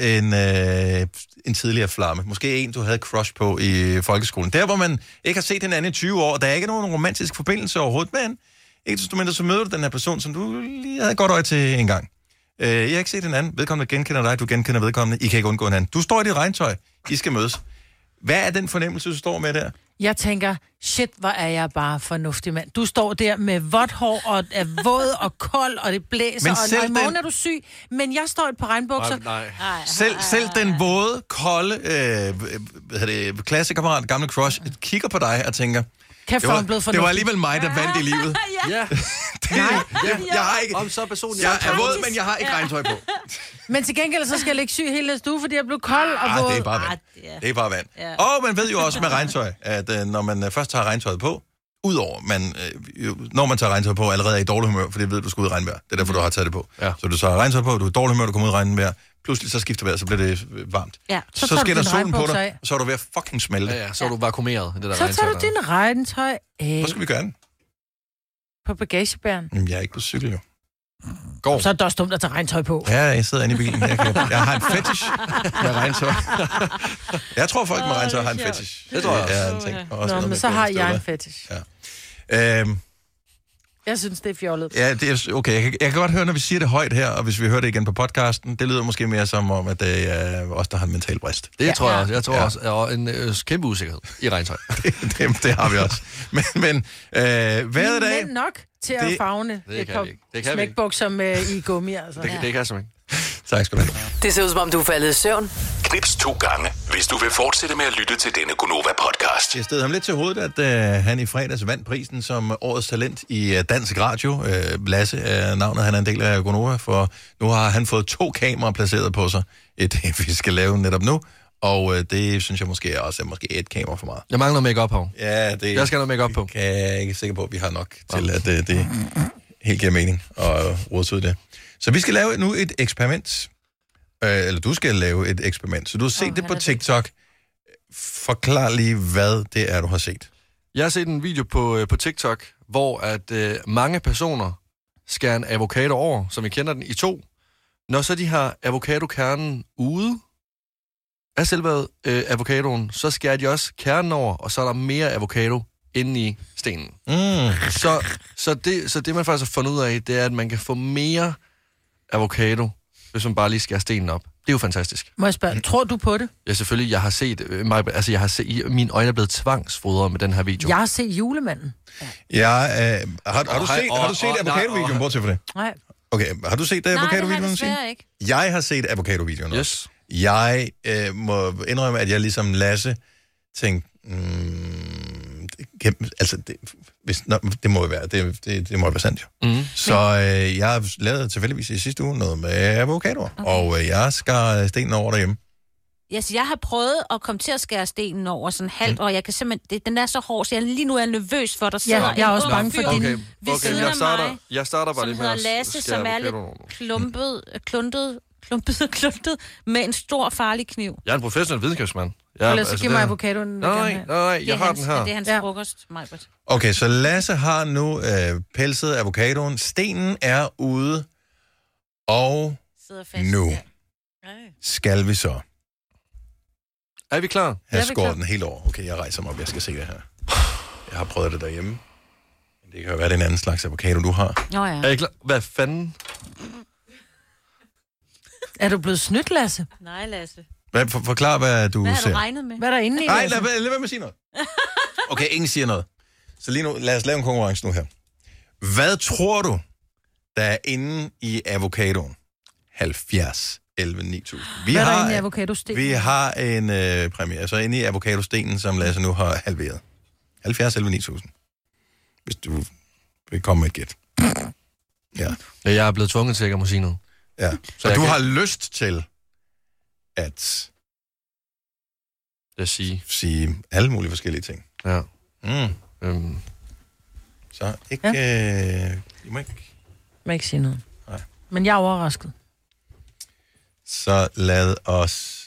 en tidligere flamme. Måske en, du havde crush på i folkeskolen. Der, hvor man ikke har set hinanden i 20 år, der er ikke nogen romantisk forbindelse overhovedet, men ikke desto mindre, så møder du den her person, som du lige havde godt øje til en gang. Jeg har ikke set hinanden. Vedkommende genkender dig, du genkender vedkommende. I kan ikke undgå hinanden. Du står i dit regntøj. I skal mødes. Hvad er den fornemmelse, du står med der? Jeg tænker, shit, hvor er jeg bare fornuftig mand. Du står der med vådt hår, og er våd og kold, og det blæser, og i morgen er du syg, men jeg står på regnbukser. Nej. Selv den våde, kolde klassekammerat, gamle crush, kigger på dig og tænker, det var alligevel mig, der vandt i livet. Ja. Jeg har ikke... Jeg er våd, men jeg har ikke regntøj på. Men til gengæld, så skal jeg ligge syg hele næste uge, fordi jeg blev kold og våd. Det er bare vand. Det er bare vand. Ja. Og man ved jo også med regntøj, at når man først tager regntøjet på, udover når man tager regntøj på, allerede er i dårlig humør, for det ved du skal ud i regnvejr. Det er derfor, du har taget det på. Ja. Så du tager regntøj på, du er i dårlig humør, du kommer ud i regnvejr. Pludselig så skifter vejret, så bliver det varmt. Ja. Så skinner solen på dig, og så er du ved at fucking smelte. Ja, så er du vakuumeret. Det der så tager du din regntøj af. Hvor skal vi gøre den? På bagagebæren. Jeg er ikke på cykel, jo. Går. Så er det også dumt at tage regntøj på. Ja, jeg sidder inde i bilen. Jeg har en fetish med regntøj. Jeg tror, folk med regntøj har en fetish. Det tror jeg også. Nå, men så har jeg en fetish. Ja. Jeg synes, det er fjollet. Ja, det er okay. Jeg kan godt høre, når vi siger det højt her, og hvis vi hører det igen på podcasten, det lyder måske mere som om, at det er os, der har en mental brist. Det tror jeg også. Jeg tror også, at en kæmpe usikkerhed i regntøj. det har vi også. Men vejret i dag... Men nok til at favne et par smækbukser med i gummi, altså. Det kan jeg simpelthen. Tak skal du have. Det ser ud som om, du er faldet i søvn. Knips 2 gange, hvis du vil fortsætte med at lytte til denne Gonova-podcast. Jeg stod ham lidt til hovedet, at han i fredags vandt prisen som årets talent i dansk radio. Lasse er navnet, han er en del af Gonova, for nu har han fået 2 kameraer placeret på sig. Et, vi skal lave netop nu, og det synes jeg måske også er måske et kamera for meget. Jeg mangler make-up på. Ja, jeg skal have noget make-up på. Jeg er ikke sikker på, at vi har nok til, at det helt giver mening at råde ud det. Så vi skal lave nu et eksperiment. Eller du skal lave et eksperiment. Så du har set det på TikTok. Forklar lige, hvad det er, du har set. Jeg har set en video på TikTok, hvor at mange personer skærer en avocado over, som I kender den, i 2. Når så de har avocadokernen ude, af selve avocadoen, så skærer de også kernen over, og så er der mere avocado inde i stenen. Så det, man faktisk har fundet ud af, det er, at man kan få mere avocado, hvis man bare lige skærer stenen op. Det er jo fantastisk. Må jeg spørge, tror du på det? Ja, selvfølgelig. Jeg har set mine øjne er blevet tvangsfodret med den her video. Jeg har set Julemanden. Ja, har du set avocado-videoen, bortset for det? Nej. Okay, har du set avocado-videoen? Nej, det har jeg ikke. Jeg har set avocado-videoen Yes. også. Jeg må indrømme, at jeg ligesom Lasse tænkte, det må jo være, det må være sandt jo. Så jeg lavede tilfældigvis i sidste uge noget med avocadoer, og jeg skar stenen over derhjemme. Yes, jeg har prøvet at komme til at skære stenen over sådan halvt, og jeg kan simpelthen, den er så hård, så jeg lige nu er nervøs for, der sidder jeg er også bange for din. Okay, jeg starter bare lige med at Lasse, som er lidt kluntet med en stor farlig kniv. Jeg er en professionel videnskabsmand. Så giv mig avocadoen. Nej, jeg har den her. Det er hans frokost, Majbert. Okay, så Lasse har nu pelset avocadoen. Stenen er ude, og nu skal vi så. Er vi klar? Jeg skåret den helt over. Okay, jeg rejser mig op. Jeg skal se det her. Jeg har prøvet det derhjemme. Men det kan jo være, det er en anden slags avocado, du har. Ja. Er I klar? Hvad fanden? Er du blevet snydt, Lasse? Nej, Lasse. Forklar, hvad du ser. Hvad har du regnet med? Hvad er der inde i? Nej, lad være med at sige noget. Okay, ingen siger noget. Så lige nu, lad os lave en konkurrence nu her. Hvad tror du, der er inde i avocadoen? 70, 11, 9000. Hvad er der inde i avocadostenen? Vi har en præmie. Altså inde i avocadostenen, som Lasse nu har halveret. 70, 11, 9000. Hvis du vil komme med et gæt. Ja. Jeg er blevet tvunget til at må sige noget. Ja. Så du har lyst til at sige alle mulige forskellige ting. Ja. Så ikke... I må ikke sige noget. Nej. Men jeg er overrasket. Så lad os...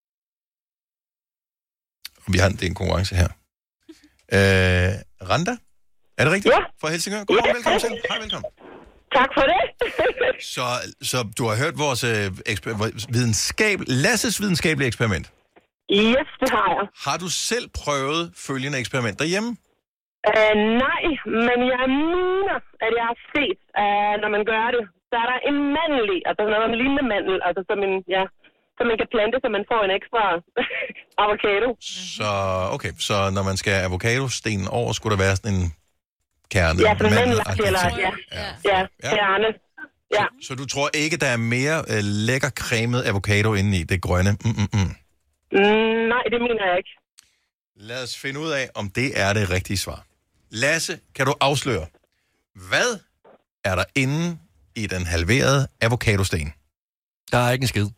Vi har en konkurrence her. Randa? Er det rigtigt? Ja. Fra Helsingør? Godmorgen, velkommen til. Hej, velkommen. Tak for det. Så du har hørt vores Lasses videnskabelige eksperiment? Yes, det har jeg. Har du selv prøvet følgende eksperiment derhjemme? Nej, men jeg mener, at jeg har set, når man gør det, så er der en mandel i, altså noget en lignende mandel, altså som man kan plante, så man får en ekstra avocado. Så når man skal avocadostenen over, skulle der være sådan en kerne? Ja, sådan en mandelagtig, kerne. Ja. Så du tror ikke, der er mere lækker cremet avocado inde i det grønne? Nej, det mener jeg ikke. Lad os finde ud af, om det er det rigtige svar. Lasse, kan du afsløre, hvad er der inde i den halverede avocadosten? Der er ikke en skid.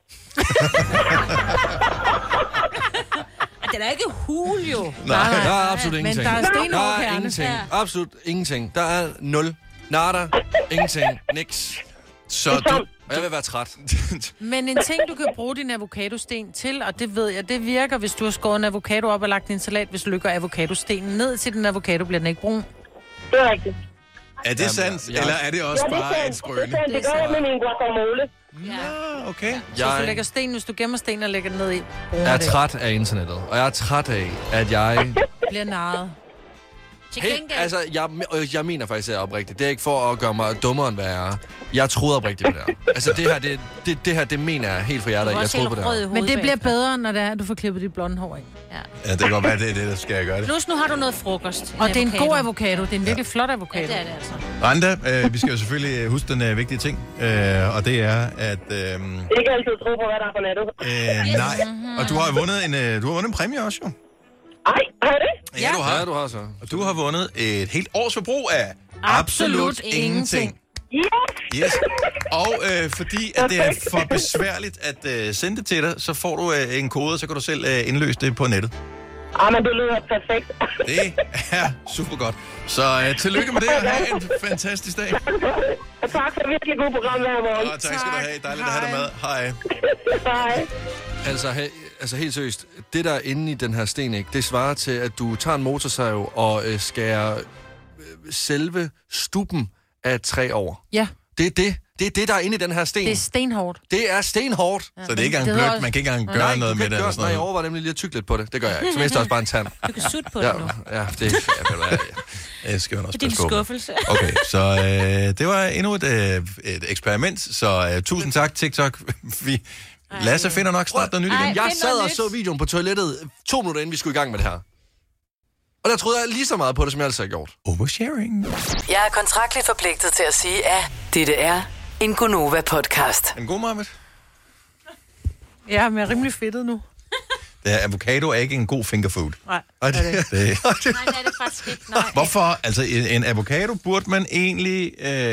Det er ikke hul, jo. Nej, der er absolut ingenting. Men der er sten over kerne. Ingenting. Absolut ingenting. Der er 0. Nada. Ingenting. Niks. Og jeg vil være træt. Men en ting, du kan bruge din avocadosten til, og det ved jeg, det virker, hvis du har skåret en avocado op og lagt en salat, hvis du lykker avocadostenen ned til den avocado, bliver den ikke brun. Det er rigtigt. Er det sandt, eller er det også bare en skrøne? Det gør jeg med min guacamole. Ja, okay. Så hvis du lægger sten, hvis du gemmer sten og lægger den ned i, jeg er træt af internettet, og jeg er træt af, at jeg... bliver narret. Altså, jeg mener faktisk, at jeg er oprigtigt. Det er ikke for at gøre mig dummere end hvad jeg er. Jeg troede oprigtigt på det her. Altså, det her, det mener jeg helt fra hjertet. Jeg troede på det her. Men det bliver bedre, når det er, at du får klippet dit blonde hår ind. Ja, det kan godt være, det er det, der skal jeg gøre det. Plus, nu har du noget frokost. Og det er en god avocado. Det er en virkelig flot avocado. Ja, det er det altså. Randa, vi skal jo selvfølgelig huske den vigtige ting, og det er, at... Ikke altid tro på, hvad der er på nettet. Nej, og du har vundet en præmie også, jo. Ej, har det? Ja, du har. Ja, du har så. Og du har vundet et helt års forbrug af absolut ingenting. Yes. Og fordi at det er for besværligt at sende det til dig, så får du en kode, så kan du selv indløse det på nettet. Men det lyder perfekt. Det er super godt. Så tillykke med det, og have en fantastisk dag. Og tak for et virkelig god program hver morgen. Tak skal du have. Dejligt at have dig med. Hej. Hej. Altså helt seriøst, det der er inde i den her sten, ikke, det svarer til, at du tager en motorsav og skærer selve stuppen af et træ over. Ja. Det er det, der er inde i den her sten. Det er stenhårdt. Det er stenhårdt. Ja. Så det er ikke engang blødt, man kan ikke engang gøre noget med det. Nej, jeg overvejer nemlig lige at tygge lidt på det. Det gør jeg ikke. Så mister jeg også bare en tand. Du kan sutte på det nu. Ja, det jeg skal også det er din skuffelse. Okay, så det var endnu et eksperiment. Så tusind tak, TikTok. Lasse finder nok snart noget nyt igen. Jeg sad og så videoen på toilettet 2 minutter inden vi skulle i gang med det her. Og der troede jeg lige så meget på det, som jeg altid har gjort. Oversharing. Jeg er kontraktligt forpligtet til at sige, at dette er en Gonova-podcast. En god Marvitt? Ja, men jeg er rimelig fedtet nu. Avocado er ikke en god fingerfood. Nej, det er det. Nej, det er det faktisk ikke. Nej. Hvorfor? Altså, en avocado burde man egentlig...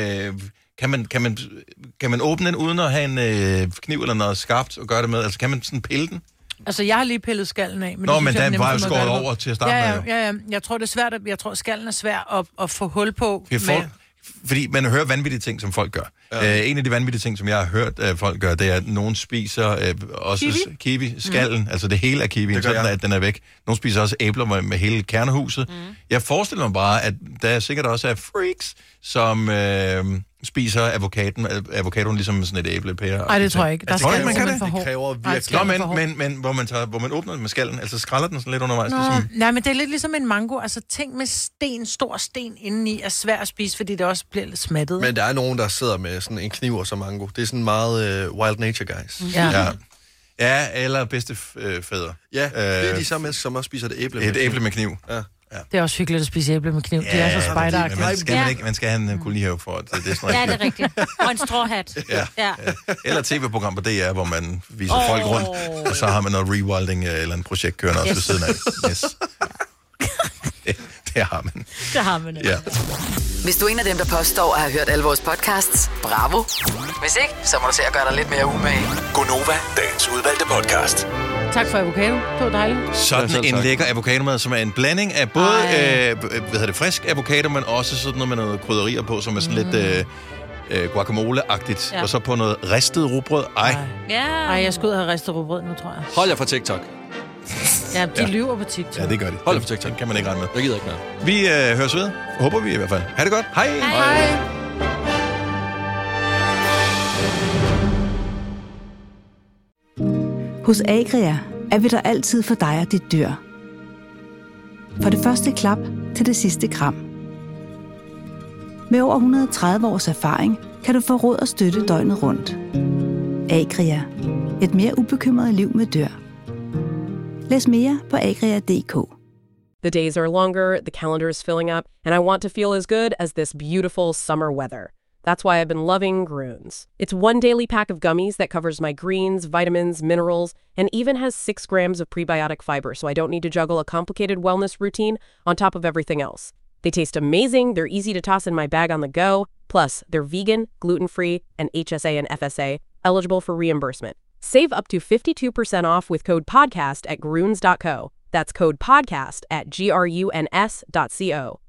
Kan man åbne den uden at have en kniv eller noget skarpt og gøre det med? Altså, kan man sådan pille den? Altså, jeg har lige pillet skallen af. Men den var jo skåret over til at starte med. Ja. Jeg tror, det er svært. Jeg tror, skallen er svær at få hul på. Fordi man hører vanvittige ting, som folk gør. Ja. En af de vanvittige ting, som jeg har hørt folk gøre, det er, at nogen spiser også kiwi, skallen, altså det hele af kiwien, sådan at den er væk. Nogle spiser også æbler med hele kernehuset. Jeg forestiller mig bare, at der sikkert også er freaks, som spiser avocadoen ligesom sådan et æblepære. Nej, det tror jeg ikke. Der skal man kan det. Det kræver virkelig. Men hvor man åbner den med skallen, altså skræller den sådan lidt undervejs. Ligesom... Nej, men det er lidt ligesom en mango. Altså ting med stor sten indeni er svært at spise, fordi det også bliver lidt smattet. Men der er nogen, der sidder med sådan en kniv og så mango. Det er sådan meget wild nature guys. Ja, eller bedstefædre. Ja, det er de samme mennesker, som også spiser et æble med kniv. Et æble med kniv. Ja. Det er også hyggeligt at spise æble med kniv. Det er så spejderagtigt. Man skal have en kolonihave for at det er sådan. Ja, det er rigtigt. Og en stråhat. Ja. Eller tv-program på DR, hvor man viser folk rundt, og så har man noget rewilding eller en projekt kørende også ved siden af. Yes. Det har man. Det har man. Ja. Hvis du er en af dem, der påstår at have hørt alle vores podcasts, bravo. Hvis ikke, så må du se at gøre dig lidt mere umage. Gonova, dagens udvalgte podcast. Tak for avocado. Det var dejligt. Sådan en lækker avocadomad, som er en blanding af både frisk avocado, men også sådan noget med noget krydderier på, som er sådan lidt guacamole-agtigt. Og så på noget ristet rugbrød. Ej, jeg skal ud og have ristet rugbrød nu, tror jeg. Hold jer fra TikTok. Ja, de lyver på TikTok. Ja, det gør de. Hold på TikTok. Kan man ikke regne med. Jeg gider ikke mere. Vi høres ved. Håber vi i hvert fald. Ha' det godt. Hej. Hej. Hos Agria er vi der altid for dig og dit dyr. For det første klap til det sidste kram. Med over 130 års erfaring kan du få råd og støtte døgnet rundt. Agria. Et mere ubekymret liv med dyr. Læs mere på agria.dk. The days are longer, the calendar is filling up, and I want to feel as good as this beautiful summer weather. That's why I've been loving Groones. It's one daily pack of gummies that covers my greens, vitamins, minerals, and even has 6 grams of prebiotic fiber, so I don't need to juggle a complicated wellness routine on top of everything else. They taste amazing, they're easy to toss in my bag on the go, plus they're vegan, gluten-free, and HSA and FSA, eligible for reimbursement. Save up to 52% off with code PODCAST at Groones.co. That's code PODCAST at GRUNS.co.